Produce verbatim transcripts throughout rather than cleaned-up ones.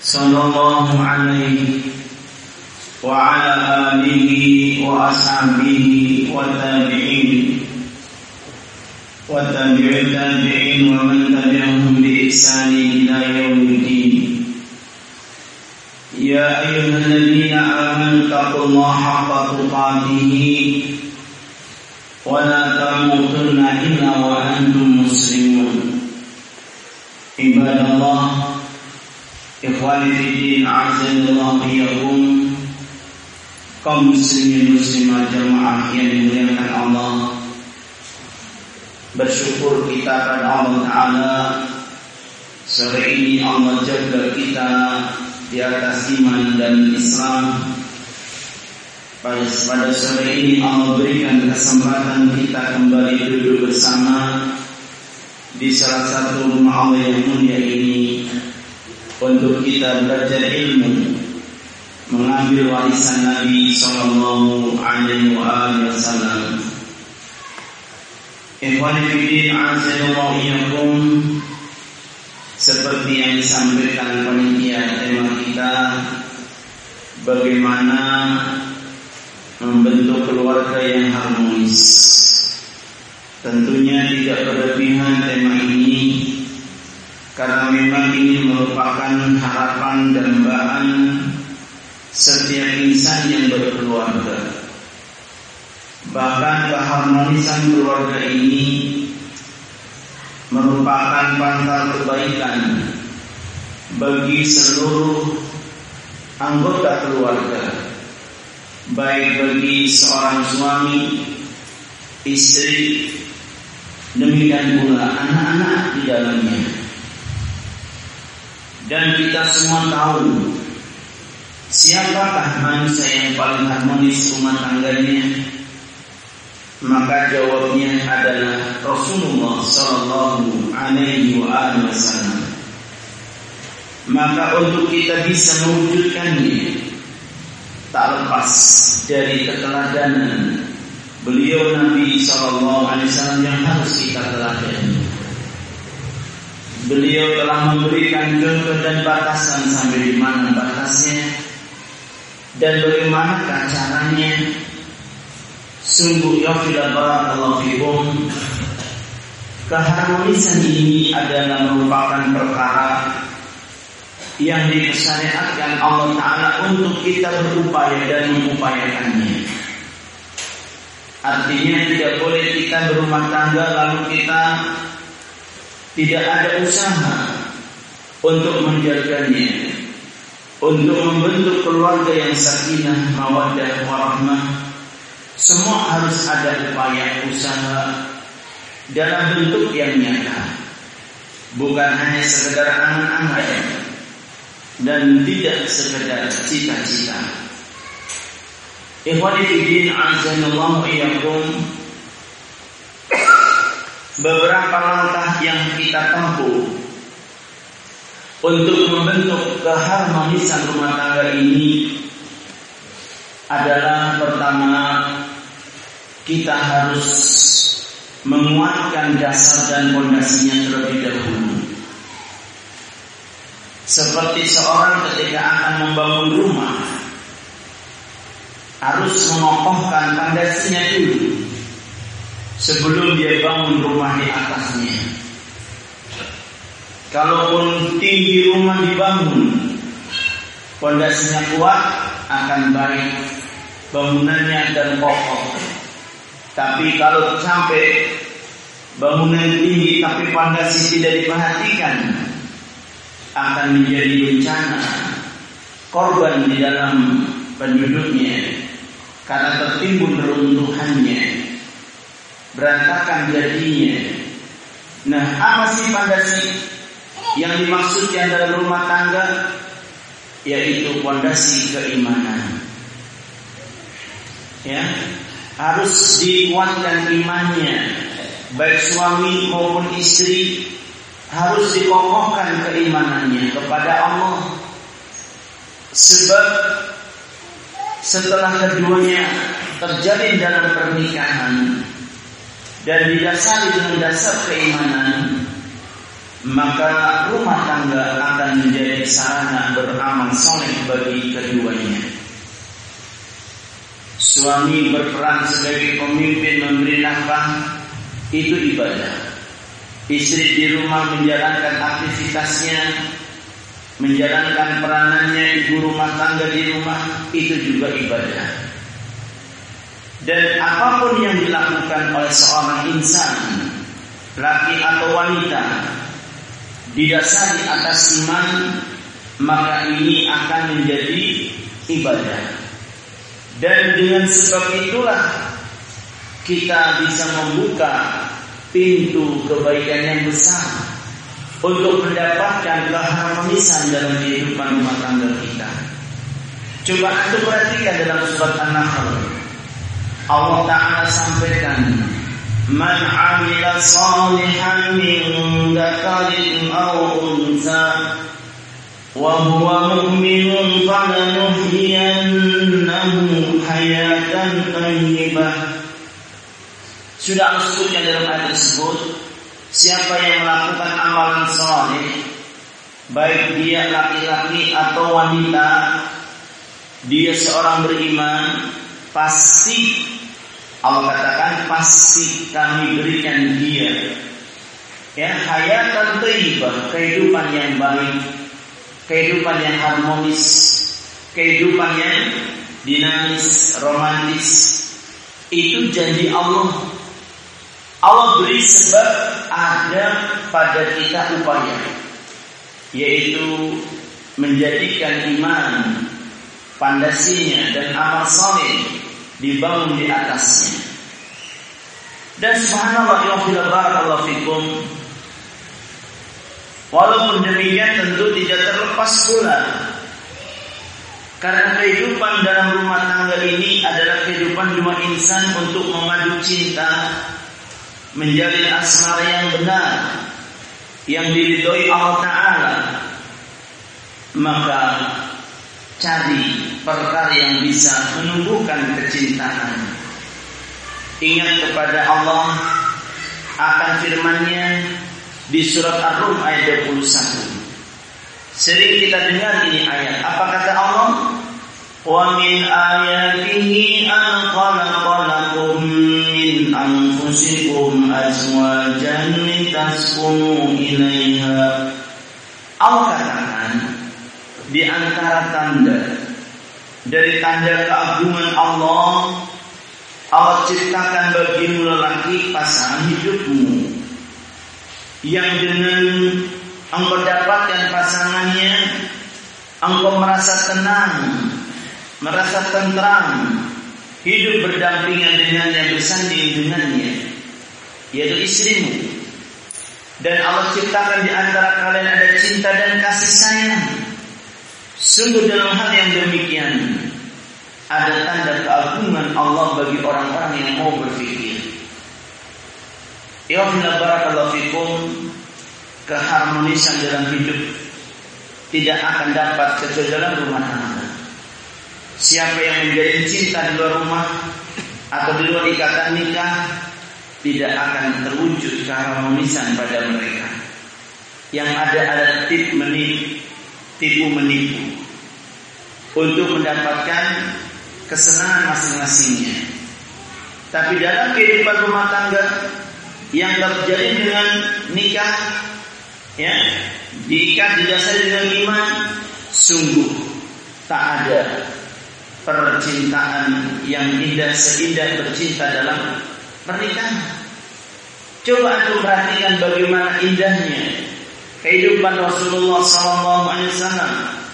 sallallahu alaihi wa ala alihi wa ashabihi wa tabi'in wa tabi'in tabi'in wa man tabi'ahum bi ihsani ila yaumiddin. Ya ayyuhalladzina amanu taqullaha haqqa tuqatih wa la tamutunna illa wa antum muslimun. Ibadallah, ikhwani fiddin, a'azzallahu iyyakum, kaum muslimin muslimat jamaah yang dimuliakan Allah. Bersyukur kita pada Allah Ta'ala, sore ini Allah jaga kita di atas iman dan Islam. Pada, pada sore ini Allah berikan kesempatan kita kembali duduk bersama di salah satu rumah Allah yang mulia ini untuk kita belajar ilmu, mengambil warisan Nabi sallallahu alaihi wasallam. Ikhwani fiddin, a'azzallahu iyyakum, seperti yang disampaikan panitia tema kita, bagaimana membentuk keluarga yang harmonis. Tentunya tidak berlebihan tema ini, karena memang ini merupakan harapan dan dambaan setiap insan yang berkeluarga. Bahkan keharmonisan keluarga ini merupakan pangkal kebaikan bagi seluruh anggota keluarga, baik bagi seorang suami, istri, demikian pula anak-anak di dalamnya. Dan kita semua tahu siapakah manusia yang paling harmonis rumah tangganya? Maka jawabnya adalah Rasulullah sallallahu alaihi wasallam. Maka untuk kita bisa mewujudkannya, tak lepas dari keteladanan beliau Nabi sallallahu alaihi wasallam yang harus kita teladani. Beliau telah memberikan contoh dan batasan sampai di mana batasnya dan bagaimana caranya. Sungguh ya fila barakallahu fikum, keharmonisan ini adalah merupakan perkara yang disyariatkan Allah Ta'ala untuk kita berupaya dan mengupayakannya. Artinya tidak boleh kita berumah tangga lalu kita tidak ada usaha untuk menjaganya, untuk membentuk keluarga yang sakinah, mawaddah, warahmah. Semua harus ada upaya usaha dalam bentuk yang nyata, bukan hanya sekedar angan-angan dan tidak sekedar cita-cita. Ikhwani fiddin, a'azzallahu iyyakum, beberapa langkah yang kita tempuh untuk membentuk keharmonisan rumah tangga ini adalah, pertama, kita harus menguatkan dasar dan fondasinya terlebih dahulu. Seperti seorang ketika akan membangun rumah, harus mengokohkan fondasinya dulu sebelum dia bangun rumah di atasnya. Kalaupun tinggi rumah dibangun, fondasinya kuat, akan baik bangunannya dan kokoh. Tapi kalau sampai bangunan tinggi tapi fondasi tidak diperhatikan, akan menjadi bencana, korban di dalam penduduknya karena tertimbun reruntuhannya, berantakan jadinya. Nah, apa sih fondasi yang dimaksudkan dalam rumah tangga? Yaitu fondasi keimanan. Ya, harus dikuatkan imannya, baik suami maupun istri harus dikokohkan keimanannya kepada Allah. Sebab setelah keduanya terjalin dalam pernikahan dan didasari dengan dasar keimanan, maka rumah tangga akan menjadi sarana beramal soleh bagi keduanya. Suami berperan sebagai pemimpin memberi nafkah, itu ibadah. Istri di rumah menjalankan aktivitasnya, menjalankan peranannya ibu rumah tangga di rumah, itu juga ibadah. Dan apapun yang dilakukan oleh seorang insan, laki atau wanita, didasari atas iman, maka ini akan menjadi ibadah. Dan dengan sebab itulah kita bisa membuka pintu kebaikan yang besar untuk mendapatkan keharmonisan dalam kehidupan rumah tangga kita. Coba Anda perhatikan dalam surat An-Nahl, Allah Ta'ala sampaikan, Man amila salihan min dzakarin aw untha wa huwa mu'minun falanuhyiyannahu hayatan thayyibah. Sudah Allah sebutkan dalam ayat tersebut, siapa yang melakukan amalan saleh, baik dia laki-laki atau wanita, dia seorang beriman, pasti Allah katakan pasti kami berikan dia ya hayatan thayyibah, kehidupan yang baik, kehidupan yang harmonis, kehidupan yang dinamis, romantis. Itu janji Allah. Allah beri sebab ada pada kita upaya, yaitu menjadikan iman pondasinya dan amal saleh dibangun di atasnya. Dan subhanallah ya barakallahu fikum, walaupun demikian tentu tidak terlepas pula, karena kehidupan dalam rumah tangga ini adalah kehidupan dua insan untuk memadu cinta, menjalin asmara yang benar, yang diridhoi Allah Ta'ala. Maka cari perkara yang bisa menumbuhkan kecintaan. Ingat kepada Allah akan firman-Nya di surat Ar-Rum ayat dua puluh satu. Sering kita dengar ini ayat. Apa kata Allah? Wa min ayatihi an khalaqalakum min anfusikum azwajan litaskunu ilaiha. Allah katakan, di antara tanda dari tanda keagungan Allah, Allah ciptakan bagimu lelaki pasangan hidupmu, yang dengan engkau dapatkan pasangannya, engkau merasa tenang, merasa tentram, hidup berdampingan dengannya, bersanding dengannya, yaitu istrimu. Dan Allah ciptakan di antara kalian ada cinta dan kasih sayang. Sungguh dalam hal yang demikian ada tanda keagungan Allah bagi orang-orang yang mau berfikir. Ya barakallahu fikum, keharmonisan dalam hidup tidak akan dapat kecuali dalam rumah tangga. Siapa yang menjadi cinta di luar rumah atau di luar ikatan nikah, tidak akan terwujud keharmonisan pada mereka. Yang ada adalah tip menip, tipu menipu untuk mendapatkan kesenangan masing-masingnya. Tapi dalam kehidupan rumah tangga yang terjadi dengan nikah, ya, diikat didasari dengan iman, sungguh tak ada percintaan yang indah seindah bercinta dalam pernikahan. Coba antum perhatikan bagaimana indahnya kehidupan Rasulullah sallallahu alaihi wasallam.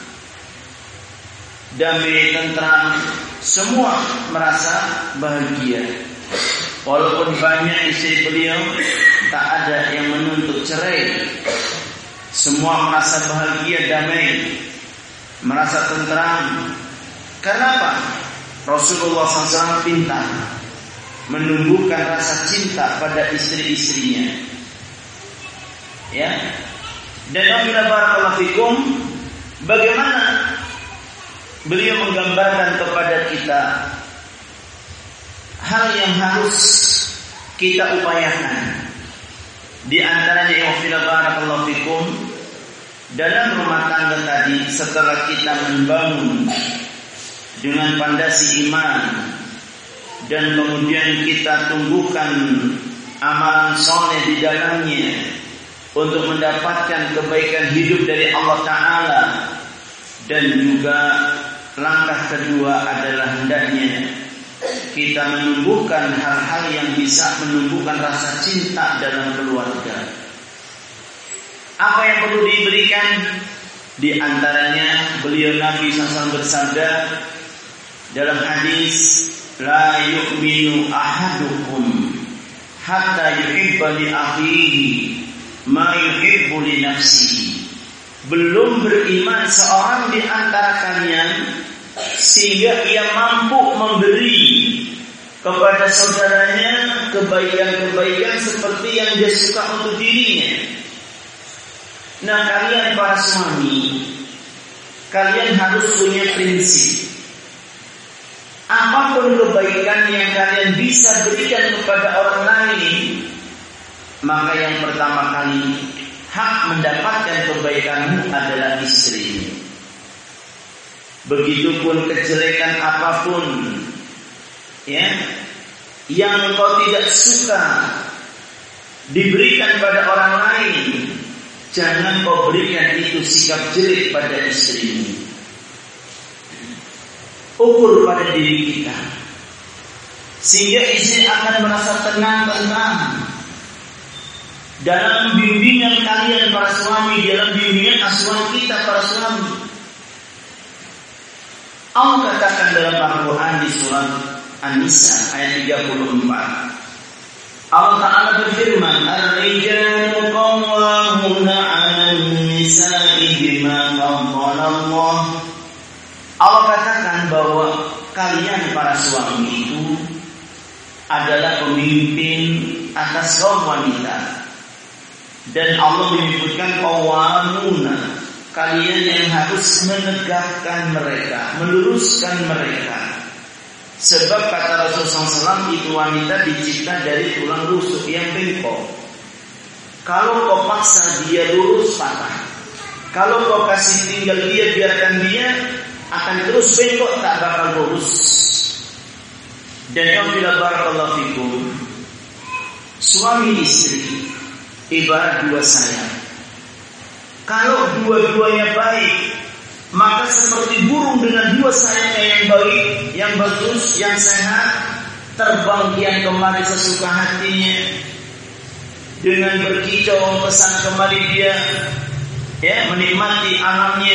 Damai, tentram, semua merasa bahagia. Walaupun banyak istri beliau, tak ada yang menuntut cerai. Semua merasa bahagia, damai, merasa tentram. Karena apa? Rasulullah sallallahu alaihi wasallam pintar menumbuhkan rasa cinta pada istri-istrinya. Ya. Dan apabila barakallahu fikum, bagaimana beliau menggambarkan kepada kita hal yang harus kita upayakan. Di antaranya ya barakallahu fikum, dalam rumah tangga tadi setelah kita membangun dengan pondasi iman dan kemudian kita tumbuhkan amalan soleh di dalamnya untuk mendapatkan kebaikan hidup dari Allah Ta'ala, dan juga langkah kedua adalah hendaknya kita menumbuhkan hal-hal yang bisa menumbuhkan rasa cinta dalam keluarga. Apa yang perlu diberikan? Di antaranya beliau Nabi shallallahu alaihi wasallam bersabda dalam hadis, la yu'minu ahadukum hatta yuhibba li akhihi ma yuhibbu li nafsihi. Belum beriman seorang di antara kalian sehingga ia mampu memberi kepada saudaranya kebaikan-kebaikan seperti yang dia suka untuk dirinya. Nah, kalian para suami, kalian harus punya prinsip. Apapun kebaikan yang kalian bisa berikan kepada orang lain, maka yang pertama kali hak mendapatkan kebaikanmu adalah istri. Begitupun kejelekan apapun ya yang kau tidak suka diberikan pada orang lain, jangan kau berikan itu sikap jelek pada istrimu. Ukur pada diri kita sehingga istri akan merasa tenang-tenang dalam bimbingan kalian para suami, dalam bimbingan asuhan kita para suami. Allah katakan dalam Al-Quran di surat An-Nisa ayat tiga puluh empat, Allah Ta'ala berfirman, Ar-rijalu qawwamuna 'alan nisa'i bima faddala Allah. Allah katakan bahwa kalian para suami itu adalah pemimpin atas kaum wanita. Dan Allah menyebutkan qawwamuna, kalian yang harus menegakkan mereka, meluruskan mereka. Sebab kata Rasulullah shallallahu alaihi wasallam, itu wanita dicipta dari tulang rusuk yang bengkok. Kalau kau paksa dia lurus, patah. Kalau kau kasih tinggal dia, biarkan dia, akan terus bengkok, tak bakal lurus. Dan yang bila barakallahu fikum, suami istri ibarat dua sayap. Kalau dua-duanya baik, maka seperti burung dengan dua sayapnya yang baik, yang bagus, yang sehat, terbang kian kemari sesuka hatinya, dengan berkicau kesana kemari dia, ya, menikmati alamnya.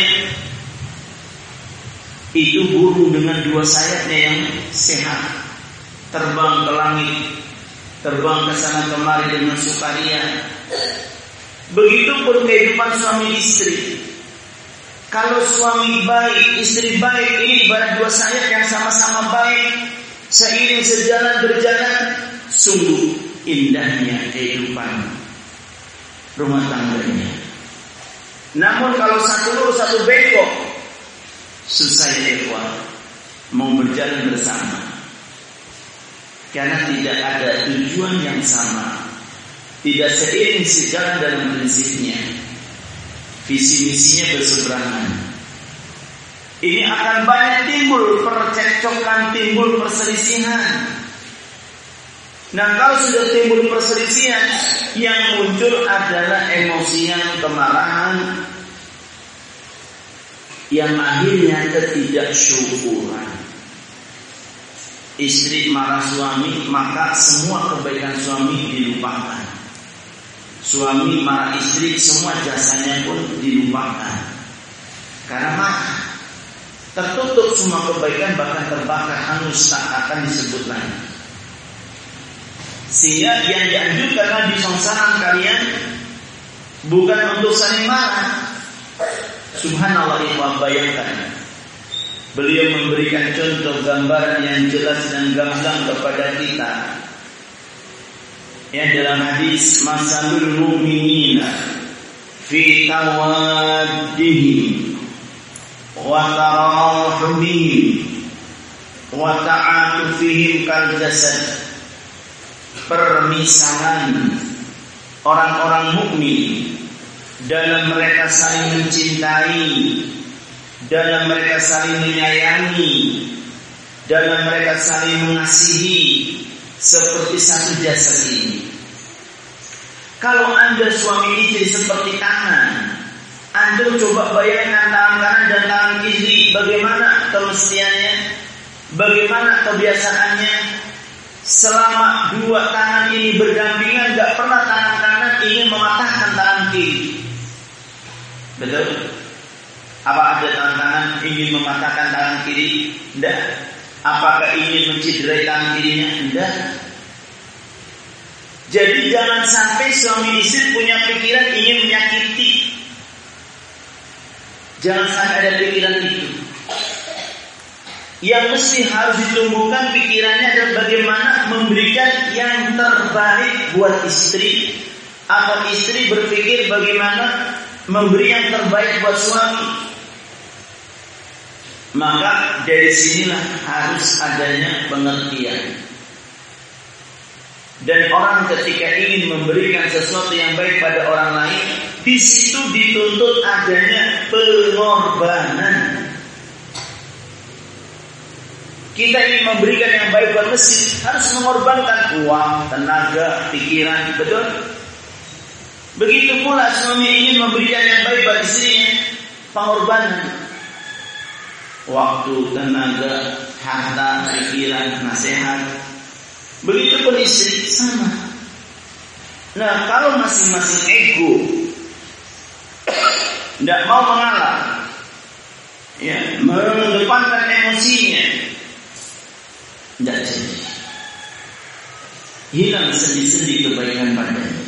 Itu burung dengan dua sayapnya yang sehat, terbang ke langit, terbang kesana kemari dengan sukaria. Begitupun kehidupan suami istri. Kalau suami baik, istri baik, ini ibarat dua sayap yang sama-sama baik, seiring sejalan berjalan, sungguh indahnya kehidupan rumah tangganya. Namun kalau satu lurus satu bengkok, susah ya ikhwan mau berjalan bersama, karena tidak ada tujuan yang sama, tidak seiring sejalan dalam prinsipnya, visi misinya berseberangan. Ini akan banyak timbul percekcokan, timbul perselisihan. Nah, kalau sudah timbul perselisihan, yang muncul adalah emosian, kemarahan, yang akhirnya ketidaksyukuran. Istri marah suami, maka semua kebaikan suami dilupakan. Suami marah istri, semua jasanya pun dilupakan. Karena marah, tertutup semua kebaikan, bahkan terbakar, hangus, tak akan disebut lagi. Sehingga yang dianjurkan Nabi shallallahu alaihi wasallam kalian bukan untuk saling marah. Subhanallah, ikhwan, bayangkan beliau memberikan contoh gambaran yang jelas dan gamblang kepada kita. Ya, dalam hadis, masalul mu'minina fi tawaddihim wa tarahumihim wa ta'atufihim kal jasad. Permisalan orang-orang mukmin dalam mereka saling mencintai, dalam mereka saling menyayangi, dalam mereka saling mengasihi seperti satu jasad ini. Kalau Anda suami istri seperti tangan, Anda coba bayangkan tangan kanan dan tangan kiri, bagaimana kemestiannya, bagaimana kebiasaannya. Selama dua tangan ini berdampingan, gak pernah tangan kanan ingin mematahkan tangan kiri. Betul? Apa ada tangan kanan ingin mematahkan tangan kiri? Tidak. Apakah ingin menciderai tangan kirinya? Tidak. Jadi jangan sampai suami istri punya pikiran ingin menyakiti. Jangan sampai ada pikiran itu. Yang mesti harus ditumbuhkan pikirannya adalah bagaimana memberikan yang terbaik buat istri, atau istri berpikir bagaimana memberi yang terbaik buat suami. Maka dari sinilah harus adanya pengertian. Dan orang ketika ingin memberikan sesuatu yang baik pada orang lain, di situ dituntut adanya pengorbanan. Kita ingin memberikan yang baik buat masjid, harus mengorbankan uang, tenaga, pikiran, betul? Begitu pula suami ingin memberikan yang baik buat istrinya, pengorbanan. Waktu, tenaga, harta, pikiran, nasihat. Begitupun istri sama. Nah, kalau masing-masing ego tidak mau mengalah, ya, mengedepankan emosinya, tidak jadi. Hilang sendi-sendi kebaikan padanya.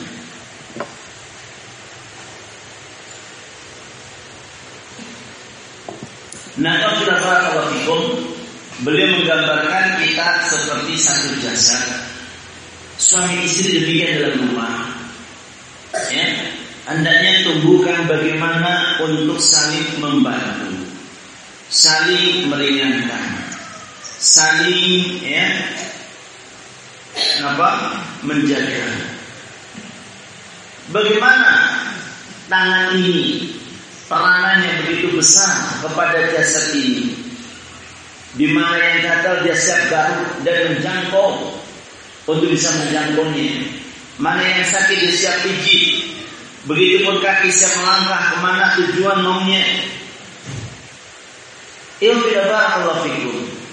Nah, kalau fikum, beliau menggambarkan kita seperti satu jasad. Suami istri demikian dalam rumah. Ya, hendaknya tumbuhkan bagaimana untuk saling membantu, saling meringankan, saling ya, apa? Menjaga. Bagaimana tangan ini peranannya begitu besar kepada jasad ini. Di mana yang gatal dia siap garuk dan menjangkau untuk bisa menjangkaunya. Mana yang sakit dia siap pijit. Begitupun kaki siap melangkah kemana tujuan maunya. Ilmu tidak barakallahu fikum.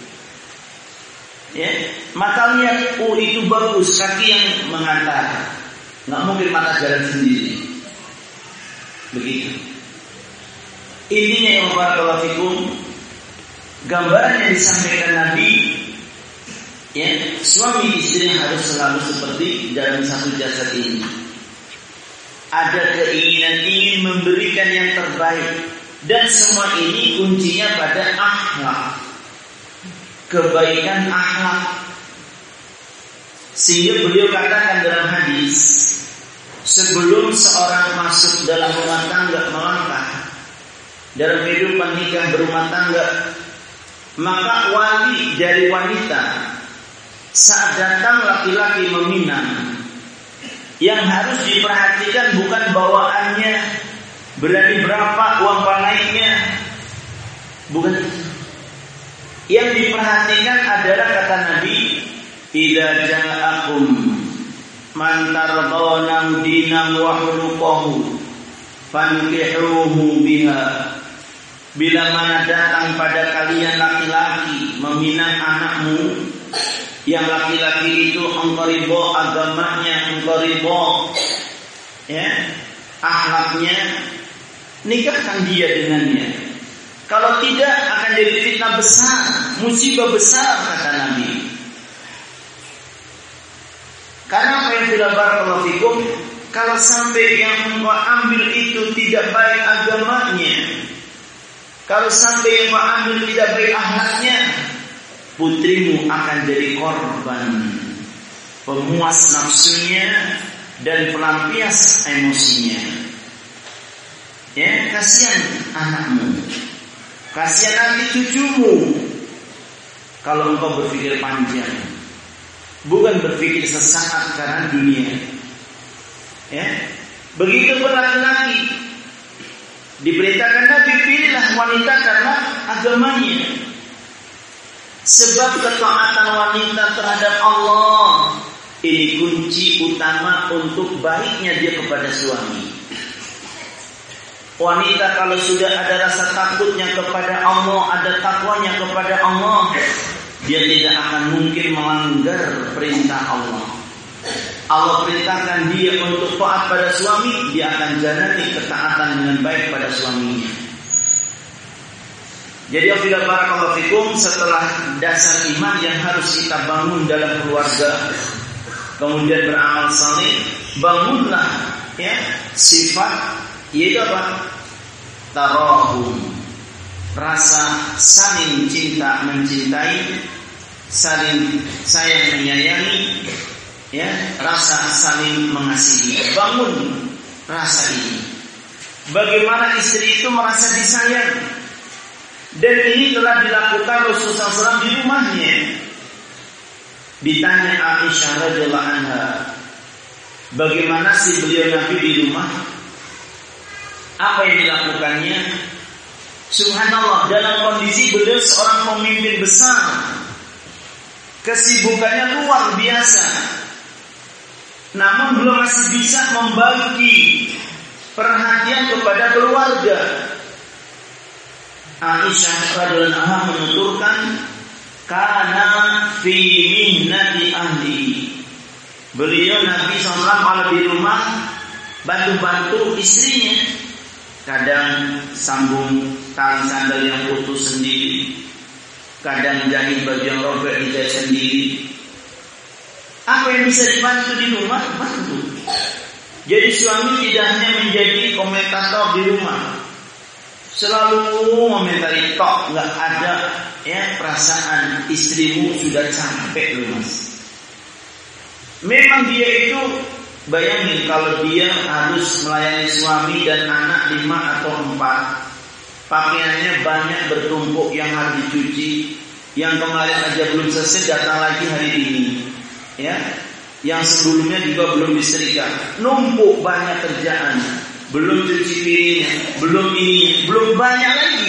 Ya, mata lihat, oh itu bagus, kaki yang mengantar. Nggak mungkin mata jalan sendiri. Begitu. Intinya ilmu barakallahu fikum. Gambaran yang disampaikan Nabi, ya, suami istri harus selalu seperti dalam satu jasad ini. Ada keinginan ingin memberikan yang terbaik, dan semua ini kuncinya pada akhlak, kebaikan akhlak. Sehingga beliau katakan dalam hadis, sebelum seorang masuk dalam rumah tangga melangkah dalam kehidupan nikah berumah tangga, maka wali dari wanita saat datang laki-laki meminang, yang harus diperhatikan bukan bawaannya, berani berapa uang panainya, bukan itu. Yang diperhatikan adalah kata Nabi, idza ja'akum man tardawna dinahu wa khuluquhu fankihuhu biha. Bila mana datang pada kalian laki-laki meminang anakmu, yang laki-laki itu engkau ridho agamanya, engkau ridho ya, akhlaknya, nikahkan dia dengannya. Kalau tidak akan jadi fitnah besar, musibah besar kata Nabi. Karena apa yang tidak barakallahu fikum, kalau sampai yang engkau ambil itu tidak baik agamanya, kalau sampai yang kau ambil tidak baik akhlaknya, putrimu akan jadi korban pemuas nafsunya dan pelampias emosinya. Ya, kasihan anakmu, kasihan nanti cucumu. Kalau engkau berpikir panjang, bukan berpikir sesaat karena dunia. Ya, begitu pun laki-laki diperintahkan Nabi, pilihlah wanita karena agamanya. Sebab ketaatan wanita terhadap Allah ini kunci utama untuk baiknya dia kepada suami. Wanita kalau sudah ada rasa takutnya kepada Allah, ada takwanya kepada Allah, dia tidak akan mungkin melanggar perintah Allah. Allah perintahkan dia untuk taat pada suami, dia akan jalani ketaatan dengan baik pada suaminya. Jadi apabila barakallahu fikum, setelah dasar iman yang harus kita bangun dalam keluarga, kemudian beramal saleh, bangunlah ya sifat yaitu apa? Tarahum, rasa saling cinta mencintai, saling sayang menyayangi, ya, rasa saling mengasihi. Bangun rasa ini. Bagaimana istri itu merasa disayang? Dan ini telah dilakukan Rasulullah shallallahu alaihi wasallam di rumahnya. Ditanya Aisyah radhiyallahu anha, bagaimana sih beliau Nabi di rumah? Apa yang dilakukannya? Subhanallah, dalam kondisi beliau seorang pemimpin besar, kesibukannya luar biasa, namun belum masih bisa membagi perhatian kepada keluarga. Aisyah radhiyallahu anha menuturkan, karena fi mihnati ahli. Beliau Nabi shallallahu alaihi wasallam kalau di rumah bantu-bantu istrinya, kadang sambung tali sandal yang putus sendiri, kadang jahit baju yang robek dijahit sendiri. Apa yang bisa dibantu di rumah, bantu. Jadi suami tidak hanya menjadi komentator di rumah, selalu komentari tok, nggak ada ya perasaan istrimu sudah capek loh mas. Memang dia itu, bayangin kalau dia harus melayani suami dan anak lima atau empat, pakaiannya banyak bertumpuk yang harus dicuci, yang kemarin aja belum selesai datang lagi hari ini, ya, yang sebelumnya juga belum disetrika, numpuk banyak kerjaan, belum cuci piringnya, belum ini, belum banyak lagi.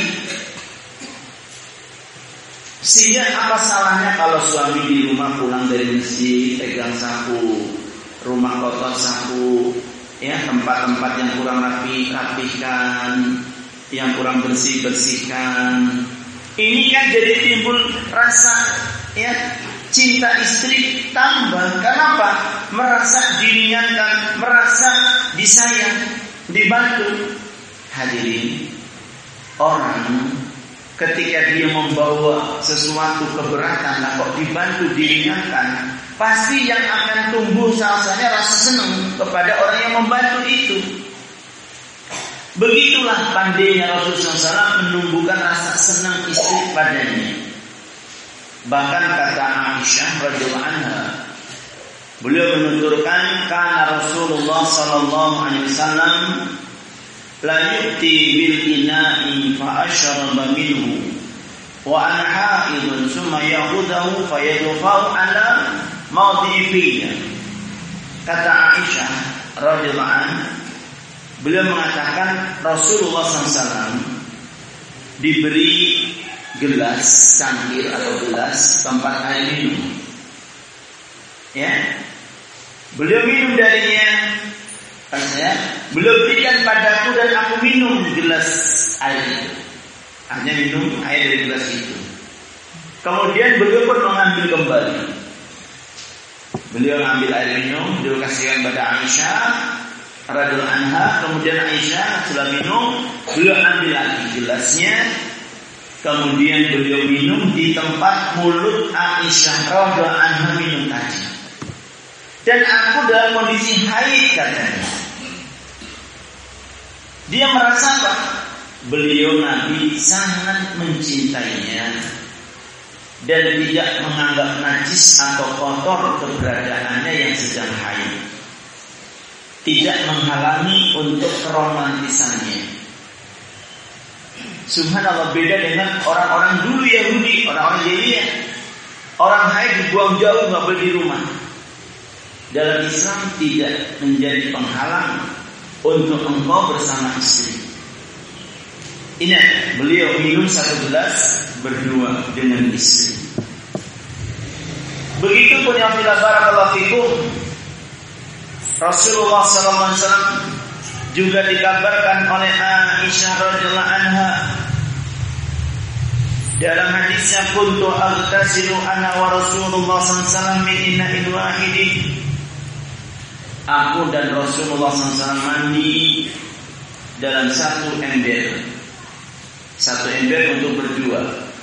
Sehingga apa salahnya kalau suami di rumah pulang dari masjid pegang sapu, rumah kotor sapu, ya, tempat-tempat yang kurang rapi rapihkan, yang kurang bersih bersihkan. Ini kan jadi timbul rasa ya cinta istri tambah. Kenapa? Merasa diringankan, merasa disayang, dibantu. Hadirin, orang ketika dia membawa sesuatu keberatan, lah kok dibantu, diringankan, pasti yang akan tumbuh rasanya rasa senang kepada orang yang membantu itu. Begitulah pandainya Rasulullah shallallahu alaihi wasallam menumbuhkan rasa senang istri padanya. Bahkan kata Aisyah radhiyallahu anha, beliau menuturkan, kana Rasulullah sallallahu alaihi wasallam la yu'ti bil ina'i fa ashraba minhu wa ana ha'idun thumma ya'udahu fa yadfa'u ala mawdi'ihi. Kata Aisyah radhiyallahu anha, beliau mengatakan Rasulullah shallallahu alaihi wasallam diberi gelas cangkir atau gelas tempat air minum, ya, beliau minum darinya. Saya, beliau berikan padaku dan aku minum gelas air itu. Hanya minum air dari gelas itu. Kemudian beliau pun mengambil kembali. Beliau mengambil air minum, beliau kasihkan pada Aisyah radhiyallahu anha. Kemudian Aisyah setelah minum, beliau ambil lagi gelasnya. Kemudian beliau minum di tempat mulut Aisyah radhiyallahu anha minum tadi. Dan aku dalam kondisi haid katanya. Dia merasa apa? Beliau Nabi sangat mencintainya dan tidak menganggap najis atau kotor keberadaannya yang sedang haid. Tidak menghalangi untuk keromantisannya. Subhanallah, beda dengan orang-orang dulu Yahudi, orang-orang jahiliyah. Orang haid dibuang jauh, nggak boleh di rumah. dalam Islam tidak menjadi penghalang untuk engkau bersama istri. Ingat, beliau minum satu gelas berdua dengan istri. Begitupun yang bila barakallahu fikum, Rasulullah sallallahu alaihi wasallam juga dikabarkan oleh Aisyah radhiyallahu anha dalam hadisnya, kuntu aghtasilu ana wa Rasulullah sallallahu alaihi wasallam min inna'in wahidin. Aku dan Rasulullah sallallahu alaihi wasallam mandi dalam satu ember. Satu ember untuk berdua.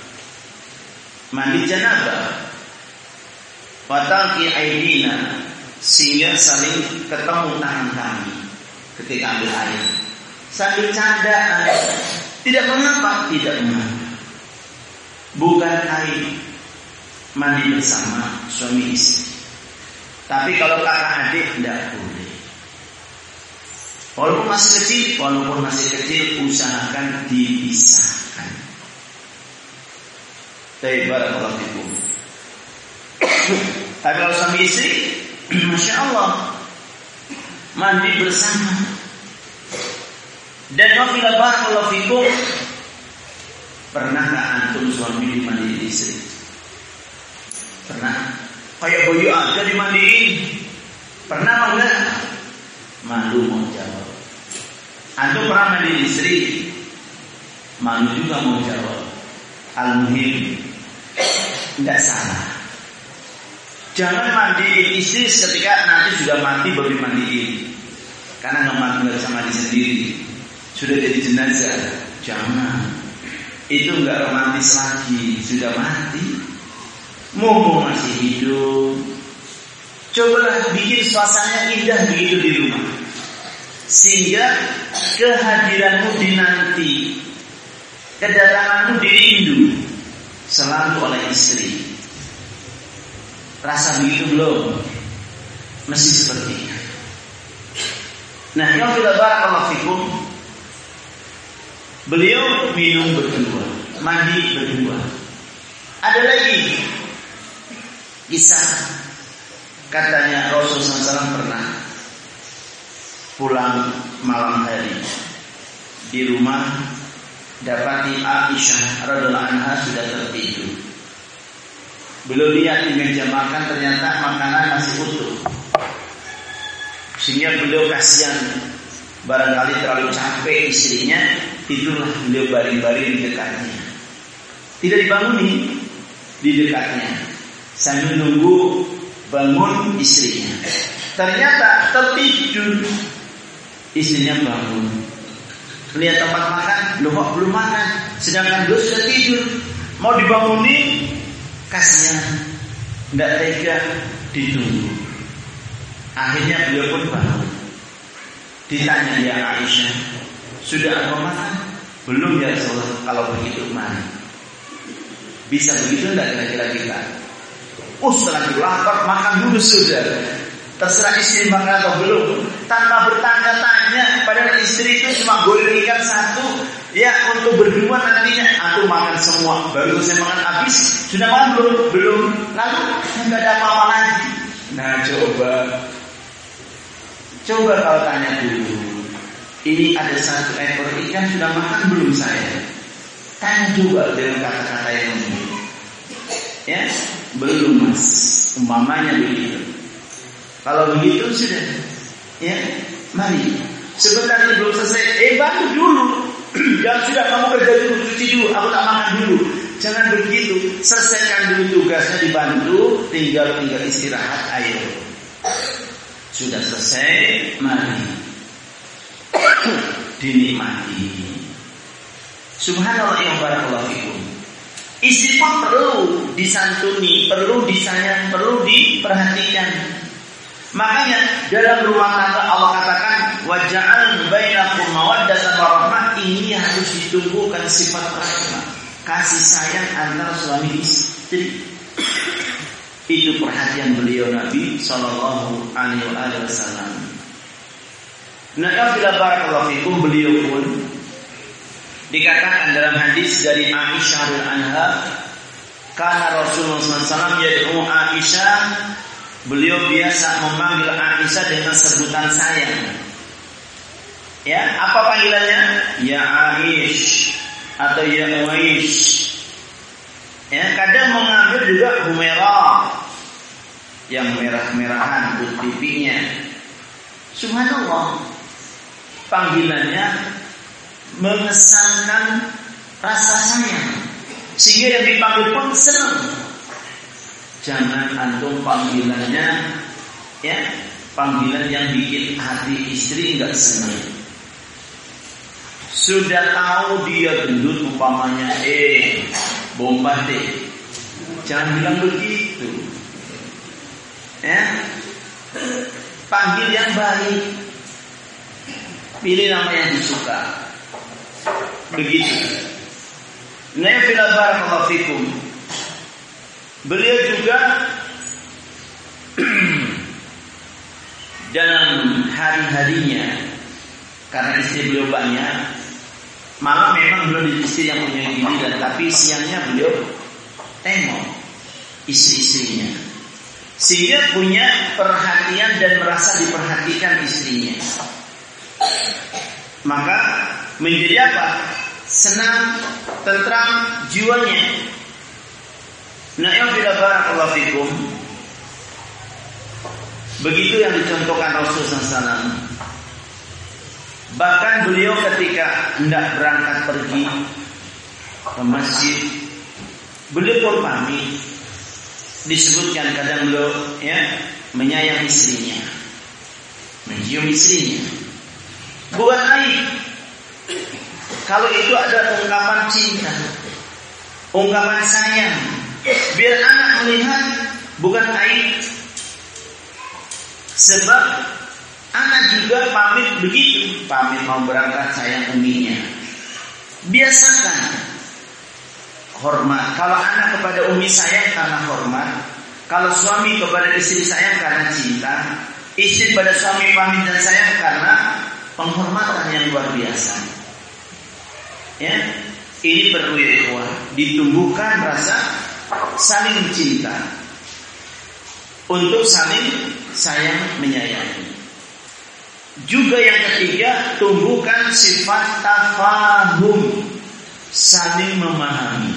Mandi janabah. Watalqi aidina, sehingga saling ketemu tangan kami ketika ambil air. Sambil candaan. Tidak mengapa, tidak mengapa. Bukan air mandi bersama suami istri. Tapi kalau kakak adik tidak boleh. Walaupun masih kecil, walaupun masih kecil, usahakan dipisahkan. Baik, barakallahu fikum. Tapi kalau suami istri, masya Allah, mandi bersama. Dan wafila barakallahu fikum, pernahkah antum suami dimandiin istri? Pernah? Kayak boyo aja dimandiin. Pernah enggak? Malu mau jawab. Antum pernah mandiin istri? Malu juga mau jawab. Al-muhim, tidak salah. Jangan mandiin istri ketika nanti sudah mati baru dimandiin. Karena nggak mati nggak bisa mandi sendiri. Sudah jadi jenazah. Jangan. Itu nggak romantis lagi. Sudah mati. Mumpung masih hidup, cobalah bikin suasana indah begitu di rumah, sehingga kehadiranmu dinanti, kedatanganmu dirindu selalu oleh istri. Rasa begitu belum? Mesti seperti itu. Nah, yang bila barakallahu fikum, beliau minum berdua, mandi berdua. Ada lagi kisah, katanya Rasulullah sallallahu alaihi wasallam pernah pulang malam hari di rumah, dapati Aisyah radhiyallahu anha sudah tertidur. Beliau lihat di meja makan, ternyata makanan masih utuh, sehingga beliau kasihan, barangkali terlalu capek istrinya, tidurlah beliau baring-baring di dekatnya. Tidak dibanguni, di dekatnya, sambil nunggu bangun istrinya. Ternyata tertidur. Istrinya bangun, lihat tempat makan, loh kok belum makan, sedangkan beliau sudah tidur. Mau dibangunin, kasihan, tidak tega, ditunggu. Akhirnya beliau pun bangun. Ditanya, ya Aisyah, sudah apa makan? Belum ya Rasulullah. Kalau begitu mari. Bisa begitu enggak kira-kira kita? Oh, setelah lapar makan dulu sudah. Terserah istri makan atau belum, tanpa bertanya-tanya. Padahal istri itu cuma goreng ikan satu, ya untuk berdua nantinya. Aku makan semua, baru saya makan habis. Sudah makan belum? Belum. Lalu enggak ada apa-apa lagi. Nah coba, coba kalau tanya dulu, ini ada satu ekor ikan, sudah makan belum saya? Tanya juga dengan kata-kata yang lembut. Ya, belum mas, umpamanya begitu. Kalau begitu sudah, ya, mari. Sebentar ini belum selesai, eh bantu dulu. Dan sudah kamu kerja dulu, cuci dulu, aku tak makan dulu. Jangan begitu, selesaikan dulu tugasnya, dibantu, tinggal tinggal istirahat, ayo. Sudah selesai, mari. Dinikmati. Subhanallah yang barakallahu fikum. Istri pun perlu disantuni, perlu disayang, perlu diperhatikan. Makanya dalam rumah tangga Allah katakan waja'al bainakum mawaddatan warahmah, ini harus ditumbuhkan sifat rahmah, kasih sayang antara suami istri. Itu perhatian beliau Nabi sallallahu alaihi wasallam. Nah, bila barakallahu fikum, beliau pun dikatakan dalam hadis dari Aisyah radhiyallahu anha, karena Rasulullah sallallahu alaihi wasallam yad'u Aisyah beliau biasa memanggil Aisyah dengan sebutan sayang. Ya, apa panggilannya? Ya Aish atau ya Uwaish. Ya, kadang mengambil juga Humairah, yang merah-merahan putih pipinya. Subhanallah, panggilannya mengesankan rasa sayang, sehingga yang dipanggil pun senang. Jangan antum panggilannya, ya, panggilan yang bikin hati istri enggak senang. Sudah tahu dia gendut umpamanya, eh, bomba deh. Jangan bilang begitu. Ya, panggil yang baik, pilih nama yang disuka. Begitu. Nafila barakallahu fikum. Beliau juga dalam hari-harinya, karena istri beliau banyak, malam memang belum istri yang punya giliran, tapi siangnya beliau tengok istri-istrinya, sehingga punya perhatian dan merasa diperhatikan istrinya. Maka menjadi apa? Senang, tentram jiwanya. Nah, ya barakallahu fikum. Begitu yang dicontohkan Rasulullah sallallahu alaihi wasallam. Bahkan beliau ketika hendak berangkat pergi ke masjid, beliau pun pamit. Disebutkan kadang beliau, ya, menyayang istrinya, mencium istrinya. Bukan aib kalau itu ada ungkapan cinta, ungkapan sayang. Biar anak melihat, bukan aib. Sebab anak juga pamit begitu, pamit mau berangkat sayang uminya. Biasakan hormat. Kalau anak kepada umi sayang karena hormat, kalau suami kepada istri sayang karena cinta, istri pada suami pamit dan sayang karena penghormatan yang luar biasa. Ya, ini perlu ya ikhwah, ditumbuhkan rasa saling cinta, untuk saling sayang menyayangi. Juga yang ketiga, tumbuhkan sifat tafahum, saling memahami.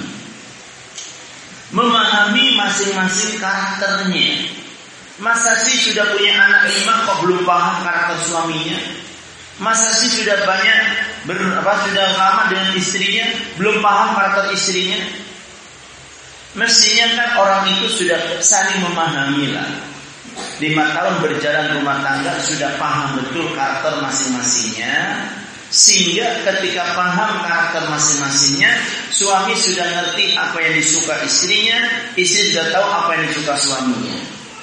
Memahami masing-masing karakternya. Masa sih sudah punya anak lima kok belum paham karakter suaminya? Masa sih sudah banyak ber, apa, sudah lama dengan istrinya belum paham karakter istrinya? Mestinya kan orang itu sudah saling memahami lah. Lima tahun berjalan rumah tangga sudah paham betul karakter masing-masingnya, sehingga ketika paham karakter masing-masingnya, suami sudah ngerti apa yang disuka istrinya, istri sudah tahu apa yang disuka suaminya.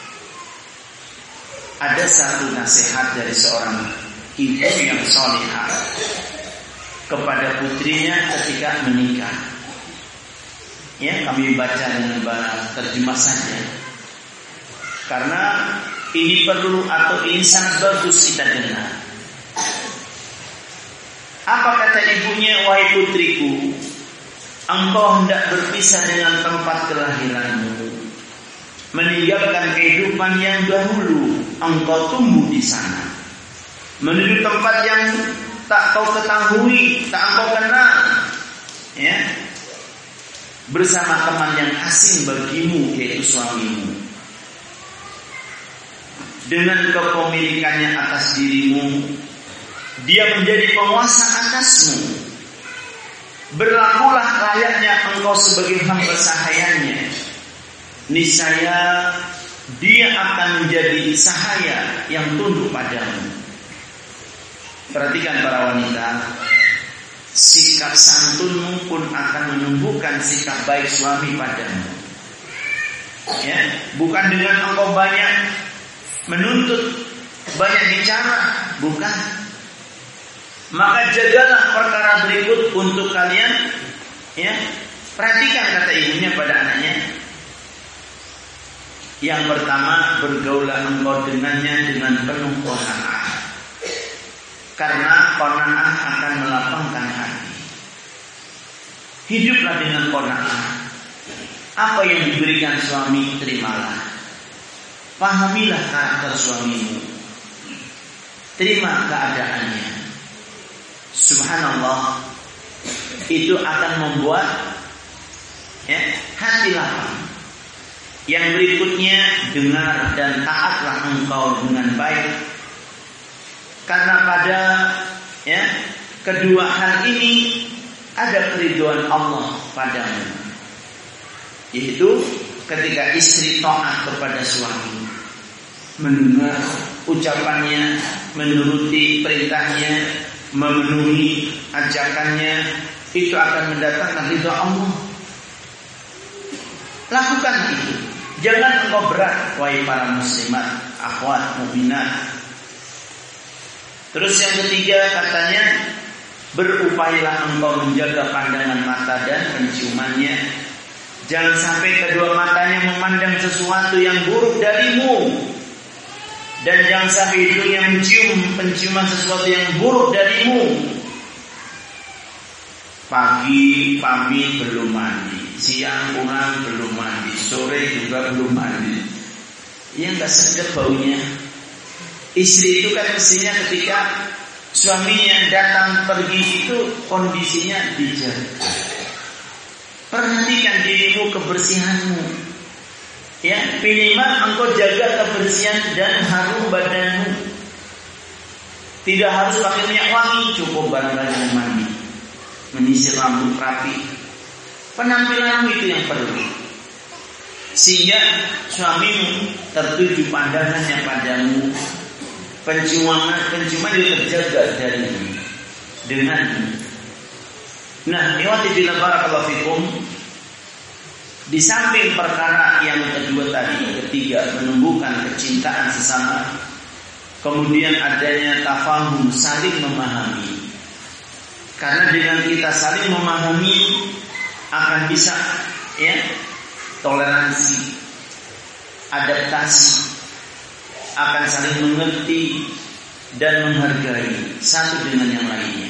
Ada satu nasihat dari seorang ibu yang salihah kepada putrinya ketika menikah. Ya, kami baca dengan bahasa terjemah saja, karena ini perlu atau ini sangat bagus kita dengar. Apa kata ibunya? Wahai putriku, engkau hendak berpisah dengan tempat kelahiranmu, meninggalkan kehidupan yang dahulu engkau tumbuh di sana, menuju tempat yang tak kau ketahui, tak engkau kenal, ya, bersama teman yang asing bagimu, yaitu suamimu. Dengan kepemilikannya atas dirimu, dia menjadi penguasa atasmu. Berlakulah layaknya engkau sebagai hamba sahayanya. Niscaya dia akan menjadi sahaya yang tunduk padamu. Perhatikan para wanita, sikap santunmu pun akan menumbuhkan sikap baik suami padamu. Ya, bukan dengan engkau banyak menuntut, banyak bicara, bukan. Maka jagalah perkara berikut untuk kalian. Ya, perhatikan kata ibunya pada anaknya. Yang pertama, bergaulah engkau dengannya dengan penuh qanaah, karena qanaah akan melapangkan hati. Hiduplah dengan qanaah. Apa yang diberikan suami, terimalah. Pahamilah karakter suamimu, terima keadaannya. Subhanallah, itu akan membuat ya, hati lapang. Yang berikutnya, dengar dan taatlah engkau dengan baik, karena pada ya kedua hal ini ada keridhaan Allah padamu, yaitu ketika istri taat kepada suami, mendengar ucapannya, menuruti perintahnya, memenuhi ajakannya, itu akan mendatangkan ridha Allah. Lakukan itu. Jangan engkau berat, wahai para muslimat, akhwat mukminat. Terus yang ketiga katanya, berupayalah engkau menjaga pandangan mata dan penciumannya. Jangan sampai kedua matanya memandang sesuatu yang buruk darimu, dan jangan sampai hidungnya mencium penciuman sesuatu yang buruk darimu. Pagi pamit belum mandi, siang pulang belum mandi, sore juga belum mandi. Ya nggak sedap baunya. Istri itu kan mestinya ketika suaminya datang pergi itu kondisinya dijaga. Perhatikan dirimu, kebersihanmu. Ya, minimal engkau jaga kebersihan dan harum badanmu. Tidak harus pakai minyak wangi, cukup barang-barang mandi, menyisir rambut rapi. Penampilanmu itu yang perlu, sehingga suamimu tertuju pandangannya padamu. Penciuman penciuman itu terjaga dari dengan. Nah, iwati bila barakallahu fikum. Di samping perkara yang kedua tadi, ketiga, menumbuhkan kecintaan sesama, kemudian adanya tafahum, saling memahami. Karena dengan kita saling memahami akan bisa ya toleransi, adaptasi, akan saling mengerti dan menghargai satu dengan yang lainnya.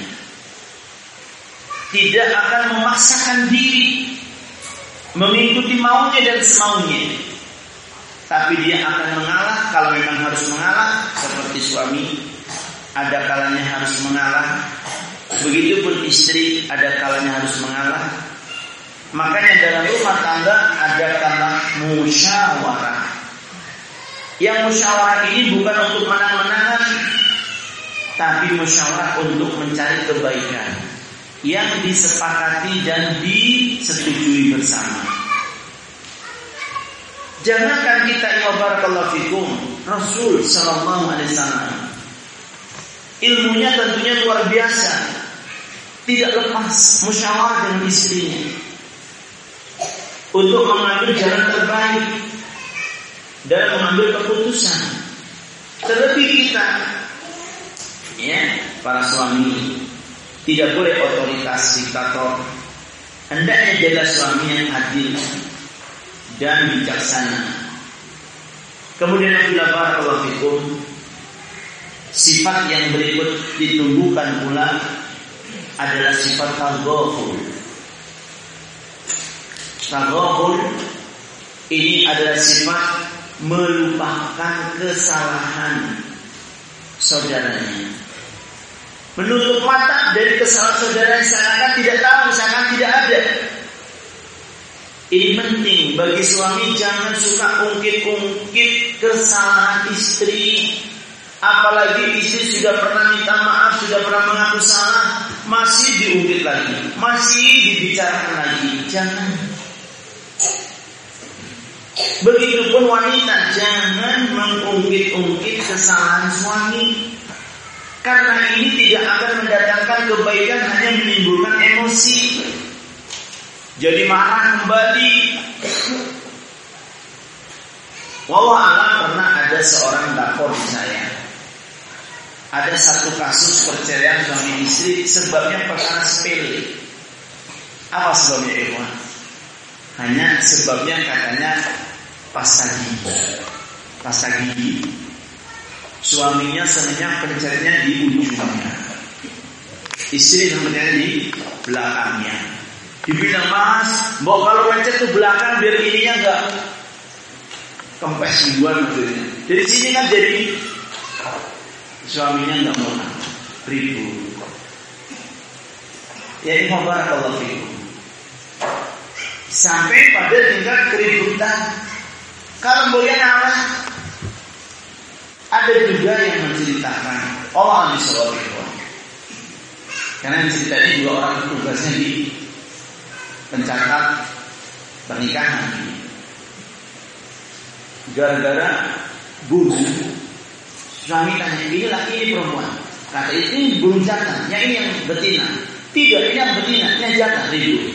Tidak akan memaksakan diri mengikuti maunya dan semaunya, tapi dia akan mengalah kalau memang harus mengalah. Seperti suami ada kalanya harus mengalah, begitupun istri ada kalanya harus mengalah. Makanya dalam rumah tangga ada kata musyawarah. Yang musyawarah ini bukan untuk menang-menangan, tapi musyawarah untuk mencari kebaikan yang disepakati dan disetujui bersama. Jangankan kita, ya barakallahu fikum, Rasul sallallahu alaihi wasallam ilmunya tentunya luar biasa, tidak lepas musyawarah dengan istrinya untuk mengambil jalan terbaik dan mengambil keputusan. Terlebih kita, ya, para suami tidak boleh otoritas diktator. Hendaknya jaga suami yang adil dan bijaksana. Kemudian bila barakallahu fikum, sifat yang berikut ditumbuhkan pula adalah sifat taghaful. Taghaful ini adalah sifat melupakan kesalahan saudaranya, menutup mata dari kesalahan saudara, seakan tidak tahu, seakan tidak ada. Ini penting bagi suami, jangan suka ungkit-ungkit kesalahan istri. Apalagi istri sudah pernah minta maaf, sudah pernah mengaku salah, masih diungkit lagi, masih dibicarakan lagi. Jangan. Begitupun wanita, jangan mengungkit-ungkit kesalahan suami. Karena ini tidak akan mendatangkan kebaikan, hanya menimbulkan emosi. Jadi marah kembali. Wallahu a'lam, pernah ada seorang lapor di saya. Ada satu kasus perceraian suami istri, sebabnya perkara sepele. Apa sebabnya, ikhwan? Hanya sebabnya katanya pasta gigi. Pasta gigi. Suaminya senangnya penceraiannya di ujungnya, istri senangnya di belakangnya. Dibilang, mas, mbok kalau pencet ke belakang biar ininya enggak kempes ribuan maksudnya. Dari sini kan jadi suaminya nggak mau ribu. Ya ini barakallahu fikum. Sampai pada tingkat keributan. Kalau boleh Allah, ada juga yang menceritakan Allah Subhanahu wa taala. Karena cerita ini dua orang tugasnya di pencatat pernikahan. Gara-gara buru, suami tanya, ini laki ini perempuan. Kata ini belum jantan, yang ini yang betina. Tidak, ini yang betina, ini yang jantan. Ribut.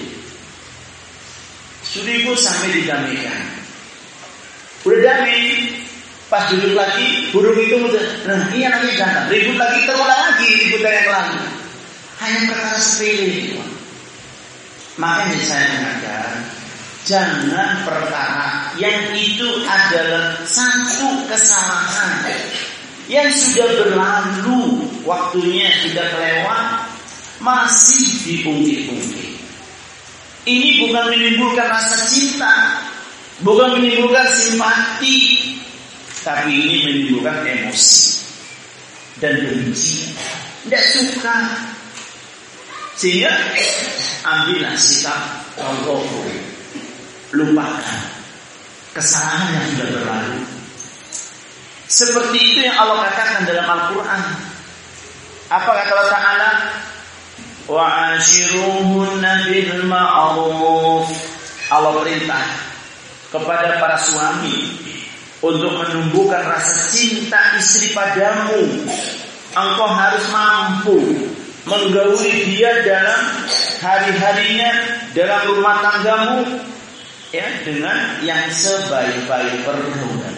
Ribut sampai didamaikan. Udah damai, pas duduk lagi, burung itu muncul. Nah, ini yang namanya jantan. Ribut lagi, terulang lagi ribut dari yang lain. Hanya perkara sepele. Makanya saya mengatakan, jangan perkara yang itu adalah satu kesalahan yang sudah berlalu, waktunya sudah kelewat, masih diungkit-ungkit. Ini bukan menimbulkan rasa cinta, bukan menimbulkan simpati, tapi ini menimbulkan emosi dan benci, tidak suka. Sehingga ambillah sikap al-ghafur, lupakan kesalahan yang sudah berlalu. Seperti itu yang Allah katakan dalam Al-Quran. Apa kata Allah Ta'ala? Wa'ashiruhunna bil ma'ruf. Allah perintah kepada para suami untuk menumbuhkan rasa cinta istri padamu. Engkau harus mampu menggauli dia dalam hari-harinya, dalam rumah tanggamu, ya, dengan yang sebaik-baik pergaulan.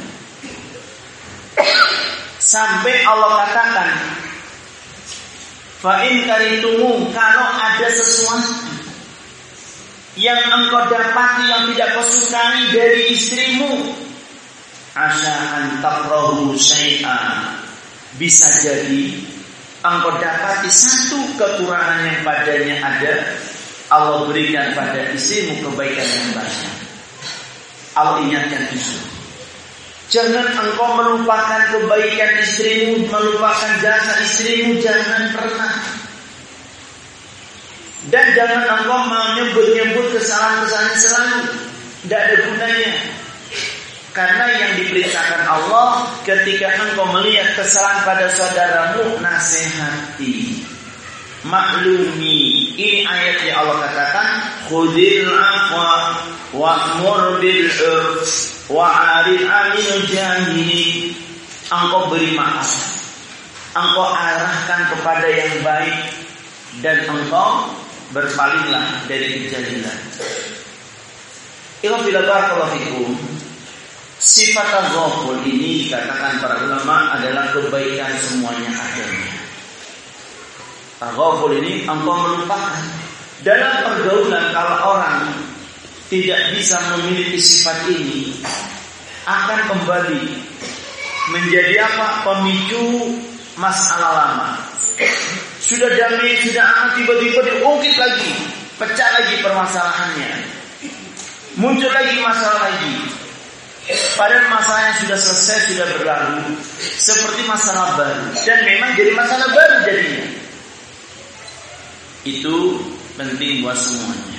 Sampai Allah katakan, fa in karitumu, kalau ada sesuatu yang engkau dapati yang tidak kau sukai dari istrimu, asa an takrahu syai'an, bisa jadi engkau dapati satu kekurangan yang padanya ada, Allah berikan pada istrimu kebaikan yang banyak. Allah ingatkan itu. Jangan engkau melupakan kebaikan istrimu, melupakan jasa istrimu, jangan pernah. Dan jangan engkau menyebut-nyebut kesalahan-kesalahan selalu, tidak ada gunanya. Karena yang diperintahkan Allah, ketika engkau melihat kesalahan pada saudaramu, nasihati, maklumi. Ini ayat yang Allah katakan, khudil afwa wa'mur bil urf wa'arid 'anil jahili. Engkau beri maaf, engkau arahkan kepada yang baik, dan engkau berpalinglah dari kejahilan. Ila barakallahu fikum. Sifat al-ghafur ini dikatakan para ulama adalah kebaikan semuanya adanya. Al-ghafur ini engkau melupakan. Dalam pergaulan, kalau orang tidak bisa memiliki sifat ini, akan kembali menjadi apa? Pemicu masalah lama. Sudah damai, sudah aman, tiba-tiba diungkit lagi, pecah lagi permasalahannya, muncul lagi masalah lagi. Padahal masalah yang sudah selesai, sudah berlalu, seperti masalah baru, dan memang jadi masalah baru jadinya. Itu penting buat semuanya.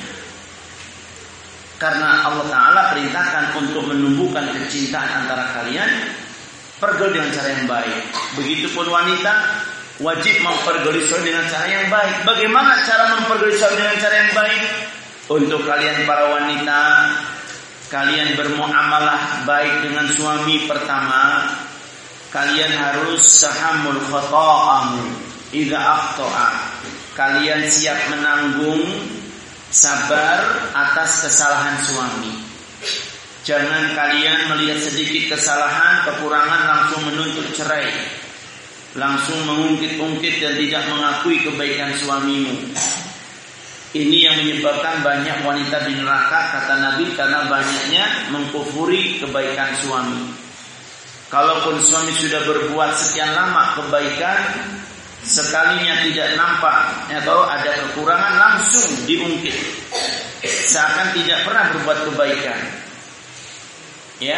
Karena Allah Ta'ala perintahkan untuk menumbuhkan kecintaan antara kalian, pergaul dengan cara yang baik. Begitupun wanita wajib mempergauli suami dengan cara yang baik. Bagaimana cara mempergauli suami dengan cara yang baik? Untuk kalian para wanita, kalian bermuamalah baik dengan suami. Pertama, kalian harus tahammul khata'ahu idza akhta'a. Kalian siap menanggung, sabar atas kesalahan suami. Jangan kalian melihat sedikit kesalahan, kekurangan langsung menuntut cerai, langsung mengungkit-ungkit dan tidak mengakui kebaikan suamimu. Ini yang menyebabkan banyak wanita di neraka, kata Nabi, karena banyaknya mengkufuri kebaikan suami. Kalaupun suami sudah berbuat sekian lama kebaikan, sekalinya tidak nampak atau ada kekurangan, langsung diungkit, seakan tidak pernah berbuat kebaikan. Ya,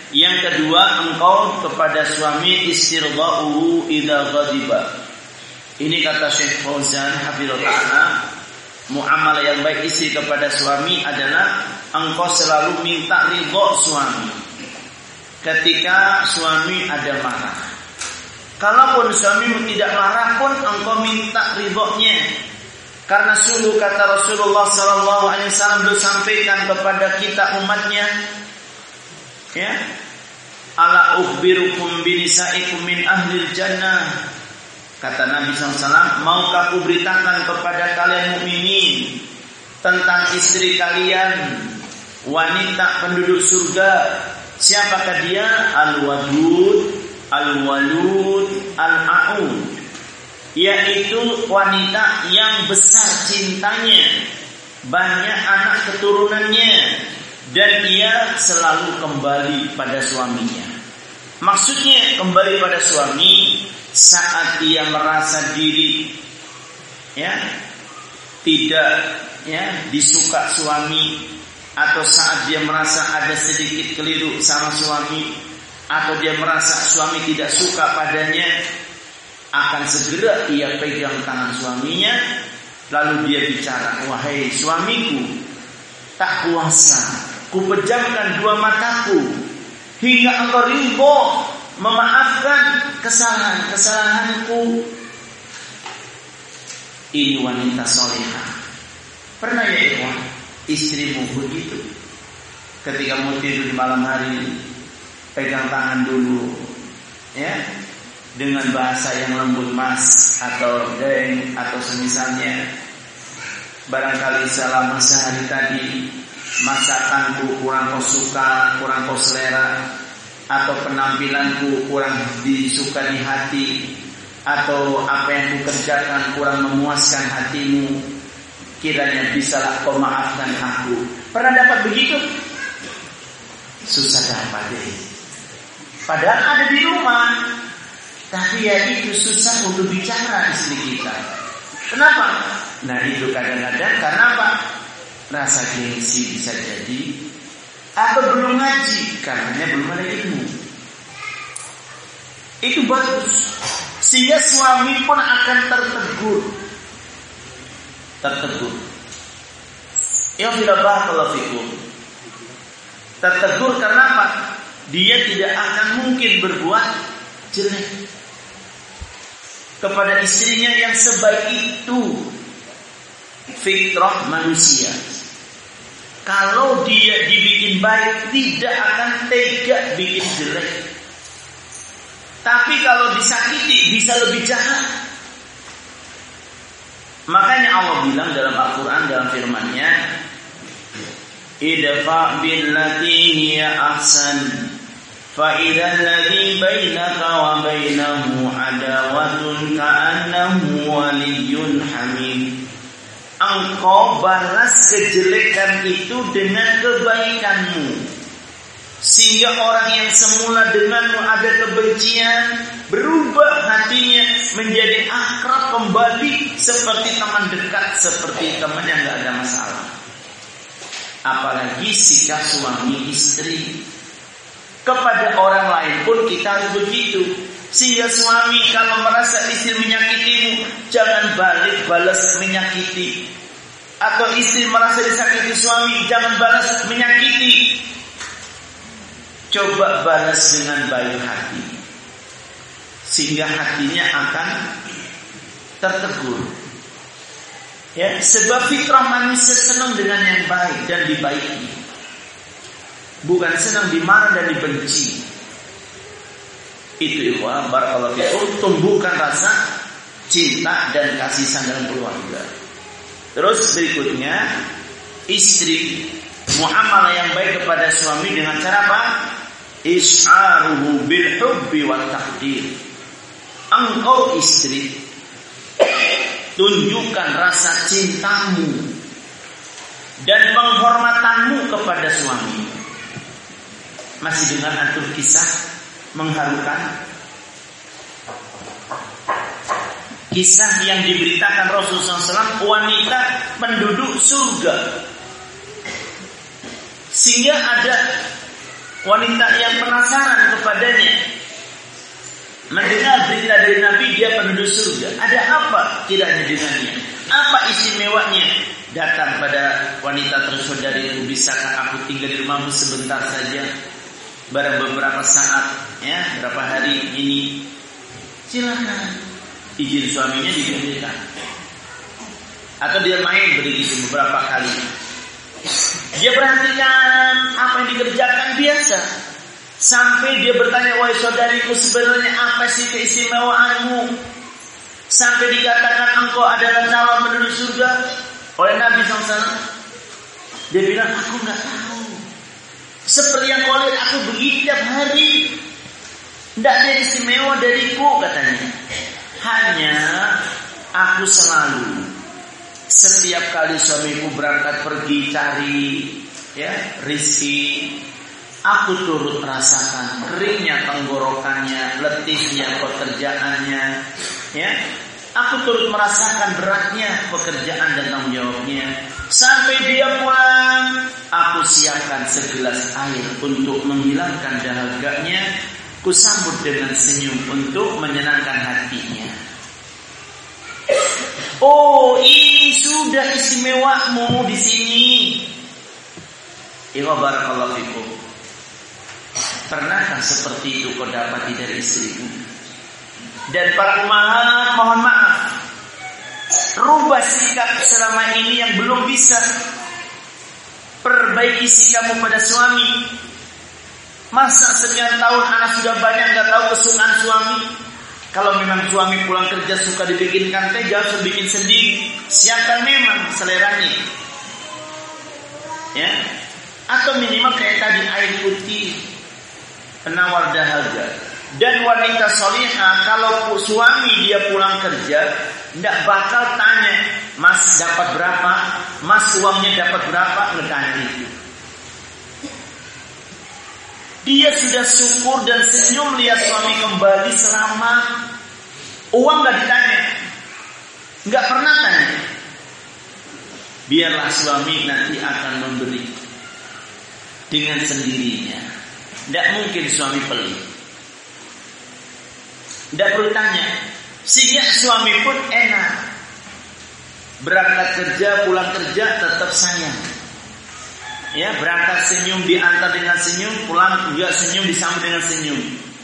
Yang kedua, engkau kepada suami istirda'uhu idza ghadiba. Ini kata Syekh Fauzan hafizallahu ta'ala, muamalah yang baik istri kepada suami adalah engkau selalu minta ridho suami ketika suami ada marah. Kalaupun suamimu tidak marah pun engkau minta ridhonya. Karena sungguh kata Rasulullah sallallahu alaihi wasallam beliau sampaikan kepada kita umatnya, ya, ala ukhbirukum binisaikum min ahlil jannah. Kata Nabi sallallahu alaihi wasallam, maukah aku beritakan kepada kalian mukminin tentang istri kalian, wanita penduduk surga. Siapakah dia? Al-wadud, al-walud, al-a'ud. Yaitu wanita yang besar cintanya, banyak anak keturunannya, dan ia selalu kembali pada suaminya. Maksudnya kembali pada suami saat ia merasa diri, ya, tidak, ya, disuka suami, atau saat dia merasa ada sedikit keliru sama suami, atau dia merasa suami tidak suka padanya, akan segera ia pegang tangan suaminya, lalu dia bicara, wahai suamiku, tak kuasa ku pejamkan dua mataku hingga engkau ridho memaafkan kesalahan-kesalahanku. Ini wanita solehah. Pernah ya ikhwan, istrimu begitu? Ketika mau tidur di malam hari, pegang tangan dulu, ya, dengan bahasa yang lembut, mas, atau deng, atau semisalnya. Barangkali selama sehari tadi masakanku kurang kau suka, kurang kau selera, atau penampilanku kurang disuka di hati, atau apa yang ku kerjakan kurang memuaskan hatimu. Kiranya bisalah kau maafkan aku. Pernah dapat begitu? Susah dapat deh. Padahal ada di rumah. Tapi ya itu susah untuk bicara istri kita. Kenapa? Nah itu kadang-kadang karena apa? Rasa gengsi bisa jadi, atau belum ngaji karena belum ada ilmu. Itu bagus, sehingga suami pun akan tertegur. Tertegur. Ya bila barakallahu fikum. Tertegur karena apa? Dia tidak akan mungkin berbuat jelek kepada istrinya yang sebaik itu. Fitrah manusia, kalau dia dibikin baik tidak akan tega bikin jelek. Tapi kalau disakiti bisa lebih jahat. Makanya Allah bilang dalam Al-Quran, dalam firman-Nya, idfa billati hiya ahsan فَإِذَا الَّذِي بَيْنَكَ وَبَيْنَهُ عَدَاوَةٌ كَأَنَّهُ وَلِيٌّ حَمِيمٌ. Engkau balas kejelekan itu dengan kebaikanmu, sehingga orang yang semula denganmu ada kebencian berubah hatinya menjadi akrab kembali seperti teman dekat, seperti teman yang gak ada masalah. Apalagi sikap suami istri. Kepada orang lain pun kita harus begitu. Sehingga suami kalau merasa istri menyakitimu, jangan balik balas menyakiti. Atau istri merasa disakiti suami, jangan balas menyakiti. Coba balas dengan baik hati, sehingga hatinya akan tertegur. Ya, sebab fitrah manusia senang dengan yang baik dan dibaiki, bukan senang dimarah dan dibenci. Itu ikhwan barakallahu fikum, tumbuhkan rasa cinta dan kasih sayang dalam keluarga. Terus berikutnya, istri muamalah yang baik kepada suami dengan cara apa? Isy'aruhu bil hubbi wat taqdir. Engkau istri, tunjukkan rasa cintamu dan penghormatanmu kepada suami. Masih dengan antum kisah mengharukan, kisah yang diberitakan Rasulullah shallallahu alaihi wasallam, wanita penduduk surga. Sehingga ada wanita yang penasaran kepadanya, mendengar berita dari Nabi dia penduduk surga. Ada apa kiranya dengannya? Apa istimewanya? Datang pada wanita tersaudariku, bisakah aku tinggal di rumahmu sebentar saja, barang beberapa saat, ya, berapa hari ini? Silakan. Izin suaminya diberikan. Atau dia main begitu beberapa kali. Dia perhatikan apa yang dikerjakan biasa. Sampai dia bertanya, wahai saudariku, sebenarnya apa sih keistimewaanmu? Sampai dikatakan engkau adalah calon penduduk surga oleh Nabi shallallahu alaihi wasallam. Dia bilang, aku nggak tahu. Seperti yang kau lihat aku begini tiap hari. Tidak ada istimewa dariku, katanya. Hanya aku selalu, setiap kali suamiku berangkat pergi cari, ya, rizki, aku turut merasakan keringnya tenggorokannya, letihnya pekerjaannya, ya. Aku turut merasakan beratnya pekerjaan dan tanggung jawabnya. Sampai dia pulang, aku siapkan segelas air untuk menghilangkan dahaganya. Kusambut dengan senyum untuk menyenangkan hatinya. Oh, ini sudah istimewamu di sini. Iwa barakallahu fikum. Pernahkah seperti itu kau dapati dari istrimu? Dan para umat, mohon maaf, rubah sikap selama ini yang belum bisa. Perbaiki sikapmu pada suami. Masa sekian tahun anak sudah banyak nggak tahu kesukaan suami? Kalau memang suami pulang kerja suka dibikinkan teh, jangan suruh bikin sendiri. Siapkan memang seleranya, ya. Atau minimal kayak tadi air putih, penawar dahaga. Dan wanita solihah kalau suami dia pulang kerja, tidak bakal tanya, Mas dapat berapa? Mas uangnya dapat berapa? Nggak tanya itu. Dia sudah syukur dan senyum lihat suami kembali selamat. Uang gak ditanya, gak pernah tanya. Biarlah suami nanti akan memberi dengan sendirinya. Tidak mungkin suami pelit. Tidak perlu tanya. Sehingga suami pun enak. Berangkat kerja, pulang kerja tetap sayang. Ya, berangkat senyum, diantar dengan senyum, pulang juga senyum, disambut dengan senyum.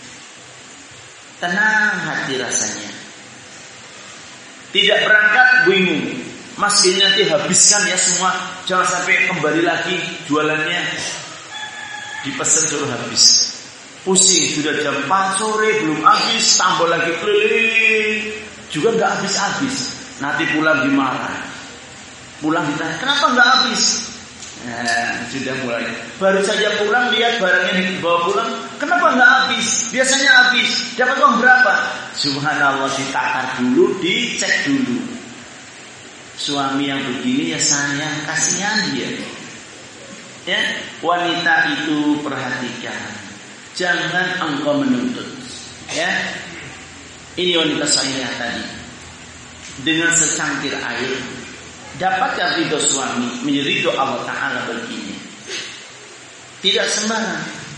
Tenang hati rasanya. Tidak berangkat bingung, Mas ini nanti habiskan ya semua, jangan sampai kembali lagi jualannya. Dipesan suruh habis. Pusing, sudah jam empat sore belum habis, tambah lagi keliling, juga nggak habis-habis. Nanti pulang dimarah. Pulang ditanya, kenapa nggak habis? Nah, sudah mulai. Baru saja pulang lihat barangnya dibawa pulang, kenapa nggak habis? Biasanya habis. Dapat uang berapa? Subhanallah, ditakar dulu, dicek dulu. Suami yang begini ya sayang, kasihan dia. Ya, wanita itu perhatikan. Jangan engkau menuntut. Ya, ini wanita saya tadi. Dengan secangkir air dapatkan ridho suami, menjadi ridho Allah Ta'ala begini. Tidak sembarang.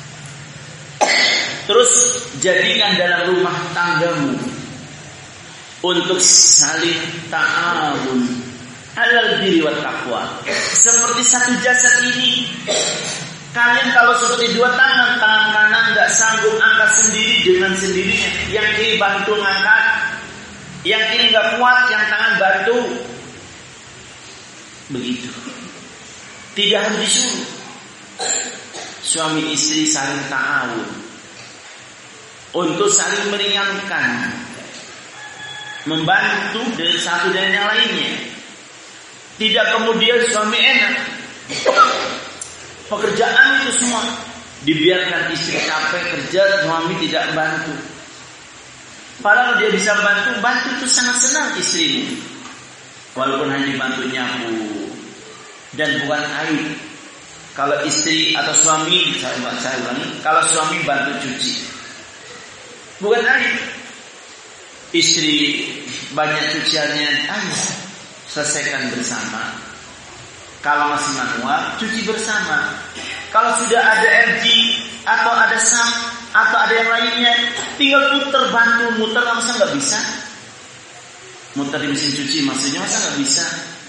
Terus jadikan dalam rumah tanggamu untuk saling ta'awun alal birri wat taqwa. Seperti satu jasad ini. Kalian kalau seperti dua tangan, tangan kanan tidak sanggup angkat sendiri dengan sendirinya. Yang kiri bantu ngangkat, yang kiri nggak kuat, yang tangan bantu. Begitu. Tidak harus disuruh. Suami istri saling ta'awun untuk saling meringankan, membantu dari satu dan yang lainnya. Tidak kemudian suami enak, pekerjaan itu semua dibiarkan istri capek kerja, suami tidak bantu. Padahal dia bisa bantu, bantu itu sangat senang istrimu. Walaupun hanya dibantu nyapu. Dan bukan aib kalau istri atau suami, saya saya ulangi, kalau suami bantu cuci, bukan aib. Istri banyak cuciannya, ayo selesaikan bersama. Kalau masih manual, cuci bersama. Kalau sudah ada L G, atau ada sap, atau ada yang lainnya, tinggal puter, bantu muter, masa nggak bisa? Muter di mesin cuci maksudnya, masa nggak bisa?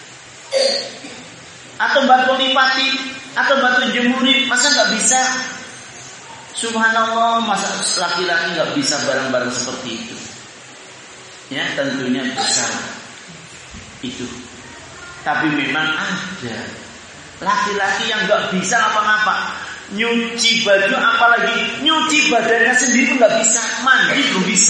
Atau bantu lipati, atau bantu jemurin, masa nggak bisa? Subhanallah, masa laki-laki nggak bisa barang-barang seperti itu? Ya tentunya bisa itu. Tapi memang ada laki-laki yang nggak bisa apa-apa. Nyuci baju, apalagi nyuci badannya sendiri pun nggak bisa, mandi belum bisa,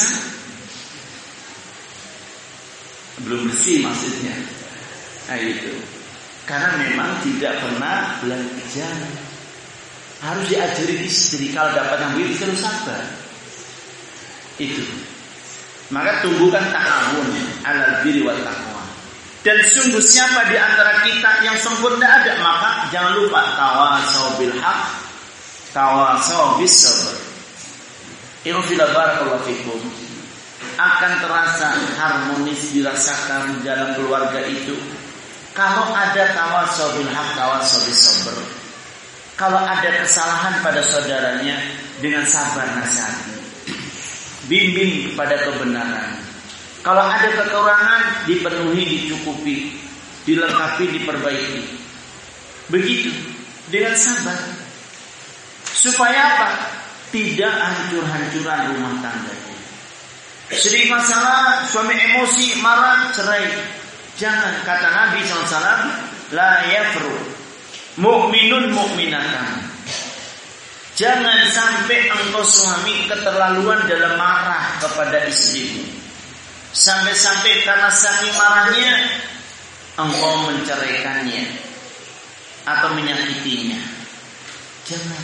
belum bersih maksudnya. Nah itu karena memang tidak pernah belajar. Harus diajari istri, kalau dapat yang begitu terus sabar. Itu maka tumbuhkan ta'awun alal birri wat taqwa. Dan sungguh siapa di antara kita yang sempurna ada, maka jangan lupa tawasau bil haq, tawasau bis sabr. Irfila barakallahu fikum. Akan terasa harmonis dirasakan dalam keluarga itu kalau ada tawasau bil haq, tawasau bis sabr. Kalau ada kesalahan pada saudaranya, dengan sabar nasihati, bimbing kepada kebenaran. Kalau ada kekurangan, dipenuhi, dicukupi, dilengkapi, diperbaiki. Begitu, dengan sabar. Supaya apa? Tidak hancur-hancuran rumah tangganya. Sedikit masalah, suami emosi, marah, cerai. Jangan, kata Nabi shallallahu alaihi wasallam, la yafru mu'minun mu'minatan. Jangan sampai engkau suami keterlaluan dalam marah kepada istrimu. Sampai-sampai karena saking marahnya engkau menceraikannya atau menyakitinya. Jangan.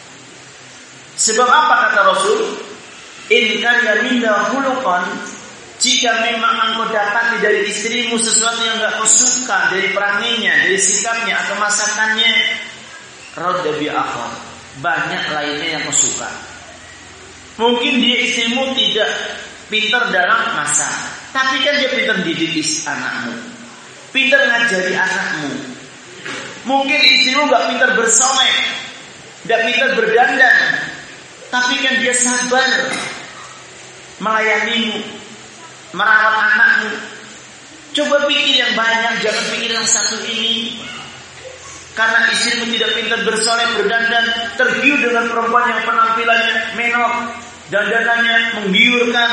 Sebab apa kata Rasul? In kana minna khuluqan, jika memang engkau dapati dari istrimu sesuatu yang enggak kau suka dari peranginya, dari sikapnya atau masakannya, radda bi akhar, banyak lainnya yang kau suka. Mungkin dia istrimu tidak pintar dalam masak, tapi kan dia pintar didik anakmu, pintar ngajari anakmu. Mungkin istrimu gak pintar bersolek, gak pintar berdandan, tapi kan dia sabar melayanimu, merawat anakmu. Coba pikir yang banyak, jangan pikir yang satu ini. Karena istrimu tidak pintar bersolek, berdandan, tergiur dengan perempuan yang penampilannya menor, dandanannya menggiurkan,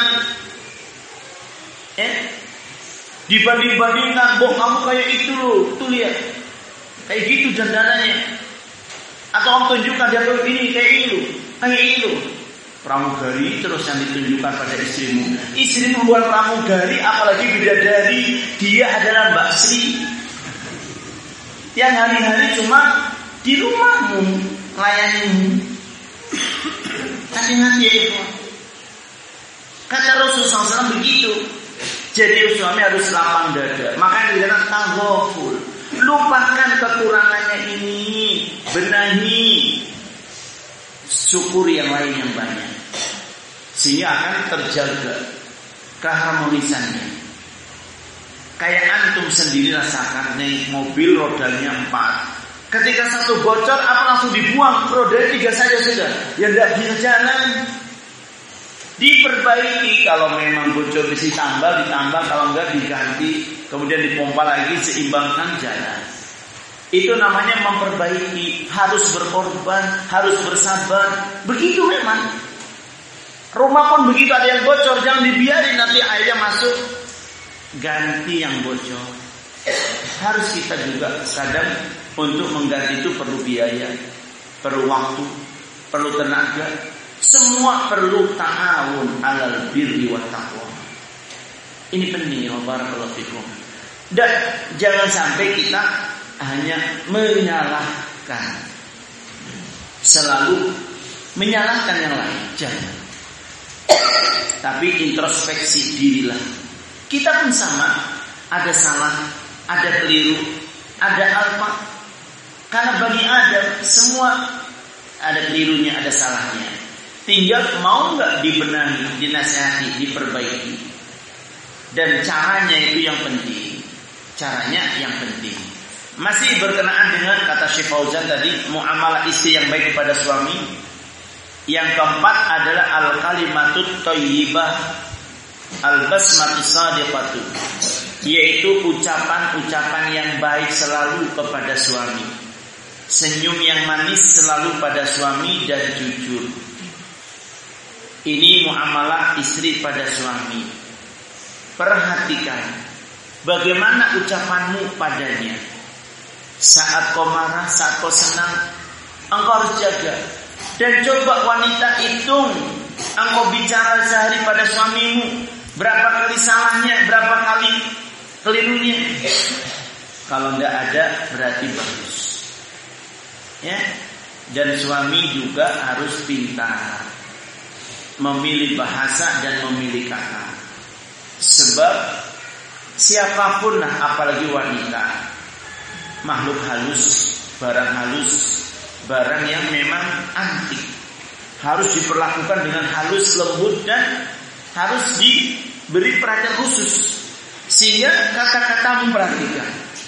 eh, dibanding-bandingkan, boh kamu kayak itu loh, tuh lihat, kayak gitu dandanannya, atau kamu tunjukkan dia tuh ini kayak itu, kayak itu, pramugari terus yang ditunjukkan pada istrimu. Istrimu bukan pramugari, apalagi bidadari, dia adalah Mbak Sri, yang hari-hari cuma di rumahmu melayanimu. Hati-hati ya ikhwan. Kata Rasulullah shallallahu alaihi wasallam begitu. Jadi suami harus lapang dada. Makanya dikatakan taghaful. Lupakan kekurangannya ini, benahi, syukuri yang lain yang banyak, sehingga akan terjaga keharmonisannya. Kayak antum sendiri rasakan nih, mobil rodanya empat. Ketika satu bocor, apa langsung dibuang? Rodanya tiga saja sudah. Yang tidak bisa jalan, diperbaiki. Kalau memang bocor bisa ditambah, ditambah. Kalau enggak diganti, kemudian dipompa lagi, seimbangkan jalan. Itu namanya memperbaiki. Harus berkorban, harus bersabar. Begitu memang. Rumah pun begitu, ada yang bocor, jangan dibiarin nanti airnya masuk. Ganti yang bocor. Harus kita juga sadar untuk mengganti itu perlu biaya, perlu waktu, perlu tenaga. Semua perlu ta'awun alal birri wat taqwa. Ini penting ya, barakallahu fikum. Dan jangan sampai kita hanya menyalahkan, selalu menyalahkan yang lain. Jangan. Tapi introspeksi dirilah. Kita pun sama, ada salah, ada keliru, ada apa. Karena bagi Adam semua ada kelirunya, ada salahnya. Tinggal mau nggak dibenahi, dinasihati, diperbaiki. Dan caranya itu yang penting. Caranya yang penting. Masih berkenaan dengan kata Syekh Fauzan tadi, muamalah istri yang baik kepada suami. Yang keempat adalah al-kalimatut thayyibah al-basmatus shadiqatu, yaitu ucapan-ucapan yang baik selalu kepada suami, senyum yang manis selalu pada suami dan jujur. Ini muamalah istri pada suami. Perhatikan bagaimana ucapanmu padanya. Saat kau marah, saat kau senang, engkau harus jaga. Dan coba wanita hitung, engkau bicara sehari pada suamimu, berapa kali salahnya, berapa kali kelirunya. Kalau tidak ada berarti bagus. Ya. Dan suami juga harus pintar memilih bahasa dan memilih kata. Sebab siapapun lah, apalagi wanita, makhluk halus, barang halus, barang yang memang antik, harus diperlakukan dengan halus, lembut, dan harus diberi perhatian khusus. Sehingga kata-kata memperhatikan.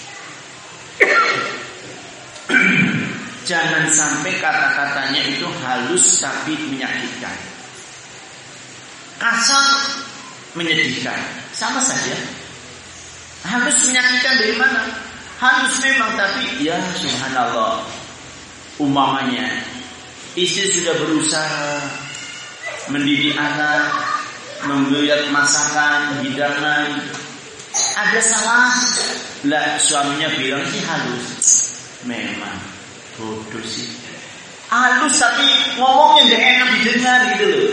Jangan sampai kata-katanya itu halus tapi menyakitkan, kasar menyedihkan. Sama saja. Halus menyakitkan dari mana? Halus memang, tapi ya subhanallah, umpamanya istri sudah berusaha mendidik anak, mengguyat masakan, hidangan, ada salah, lah suaminya bilang sih halus. Memang bodoh sih. Halus tapi ngomongnya gak enak didengar gitu loh.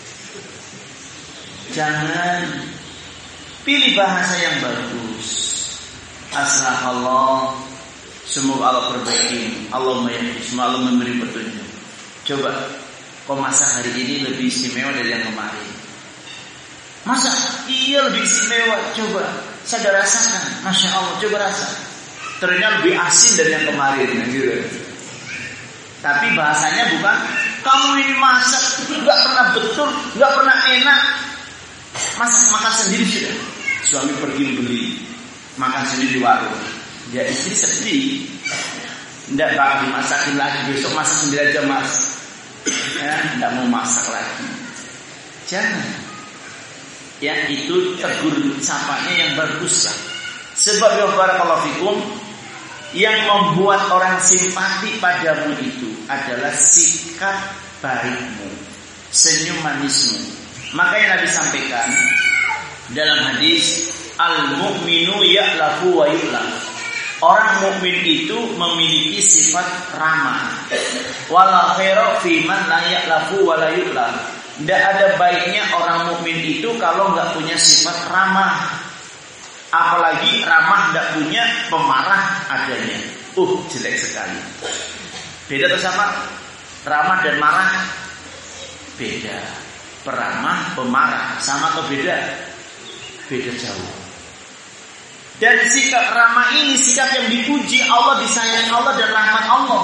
Jangan, pilih bahasa yang bagus. Asallallahu, semoga Allah perbaiki. Allahumma yahdi, semoga Allah memberi petunjuk. Coba kau masak hari ini lebih istimewa dari yang kemarin. Masak iya lebih istimewa. Coba saya rasakan, masya Allah, coba rasa. Ternyata lebih asin dari yang kemarin, gitu. Tapi bahasanya bukan kamu ini masak nggak pernah betul, nggak pernah enak. Masak makan sendiri sudah. Suami pergi beli makan sendiri di warung. Ya istri sedih. Tidak bakal dimasakin lagi, besok masak sendiri aja mas. Ya, tidak mau masak lagi. Jangan. Ya itu tegur sapanya yang bagus lah. Sebab ya barakallahu fikum, yang membuat orang simpati padamu itu adalah sikap baikmu, senyum manismu. Makanya Nabi sampaikan dalam hadis, al-mu'minu ya'lafu wa yu'laf. Orang mukmin itu memiliki sifat ramah. Wala khairu fi man la ya'lafu wa la yu'laf. Tidak ada baiknya orang mukmin itu kalau nggak punya sifat ramah. Apalagi ramah tidak punya, pemarah adanya. Uh, jelek sekali. Beda atau sama? Ramah dan marah beda. Peramah, pemarah, sama atau beda? Beda jauh. Dan sikap ramah ini sikap yang dipuji Allah, disayangi Allah dan rahmat Allah.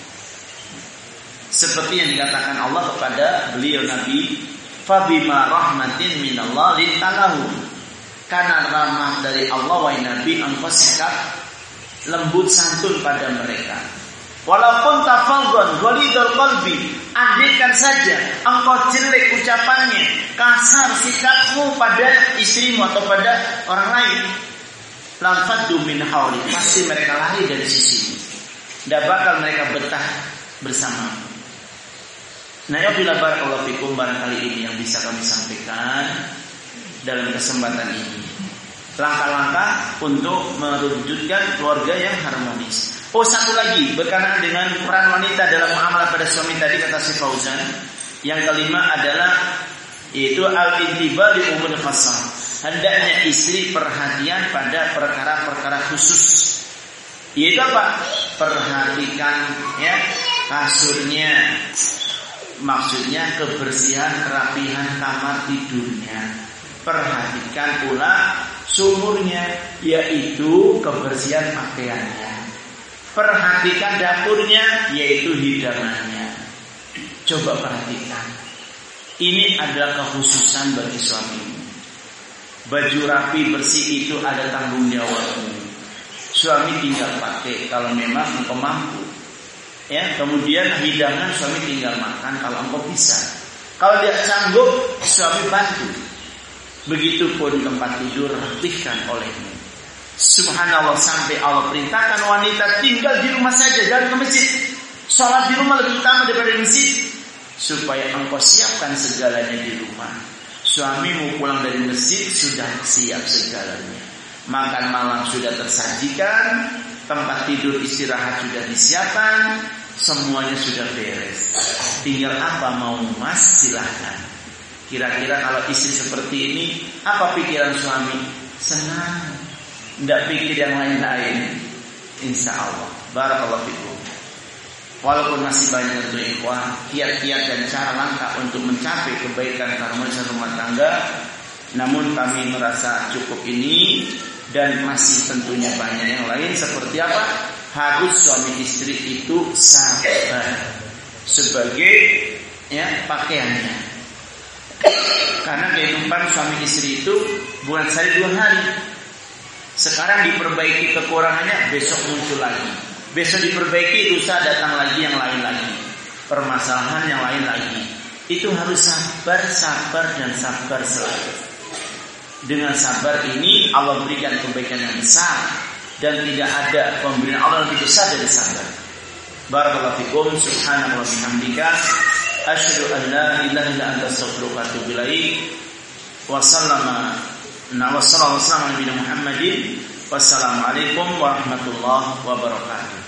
Seperti yang dikatakan Allah kepada beliau Nabi, "Fabima rahmatin minallah lintalahu." Karena rahmat dari Allah, wahai Nabi, engkau sikap lembut santun pada mereka. Walaupun tafadhon ghalidul qalbi, andaikan saja engkau jelek ucapannya, kasar sikapmu pada istrimu atau pada orang lain, lamfaddu min hawli, pasti mereka lari dari sisimu. Tidak bakal mereka betah bersama. Nah, ya bila barakallahu fikum, barangkali ini yang bisa kami sampaikan dalam kesempatan ini. Langkah-langkah untuk mewujudkan keluarga yang harmonis. Oh, satu lagi berkenaan dengan peran wanita dalam muamalah pada suami tadi, kata Syekh Fauzan. Yang kelima adalah yaitu al-intiba li umur khassah. Hendaknya istri perhatian pada perkara-perkara khusus. Yaitu apa? Perhatikan ya kasurnya. Maksudnya kebersihan, kerapihan kamar tidurnya. Perhatikan pula sumurnya, yaitu kebersihan pakaiannya. Perhatikan dapurnya, yaitu hidangannya. Coba perhatikan. Ini adalah kekhususan bagi suamimu. Baju rapi bersih itu ada tanggung jawabmu. Suami tinggal pakai kalau memang engkau mampu. Ya, kemudian hidangan suami tinggal makan kalau engkau bisa. Kalau dia sanggup, suami bantu. Begitupun tempat tidur rapihkan olehmu. Subhanallah, sampai Allah perintahkan wanita tinggal di rumah saja, jangan ke masjid. Sholat di rumah lebih utama daripada di masjid, supaya engkau siapkan segalanya di rumah. Suamimu pulang dari masjid sudah siap segalanya. Makan malam sudah tersajikan, tempat tidur istirahat sudah disiapkan, semuanya sudah beres. Tinggal apa mau mas, silahkan. Kira-kira kalau istri seperti ini, apa pikiran suami? Senang, tidak pikir yang lain-lain. Insya Allah. Barakallahu fikum. Walaupun masih banyak tentu ikhwah, kiat-kiat dan cara langkah untuk mencapai kebaikan keharmonisan rumah tangga, namun kami merasa cukup ini. Dan masih tentunya banyak yang lain. Seperti apa? Harus suami istri itu sabar sebagai ya pakaiannya. Karena kehidupan suami istri itu bukan sehari dua hari. Sekarang diperbaiki kekurangannya, besok muncul lagi. Besok diperbaiki, lusa datang lagi yang lain lagi. Permasalahan yang lain lagi. Itu harus sabar, sabar dan sabar selalu. Dengan sabar ini Allah berikan kebaikan yang besar, dan tidak ada pemberian Allah lebih besar dari sabar. Barakallahu fikum. Subhanallah bihamdika, asyhadu an la ilaha illa anta astaghfiruka wa atubu ilaik. Wa sallama wa sallallahu alaihi Muhammadin. Wassalamualaikum warahmatullahi wabarakatuh.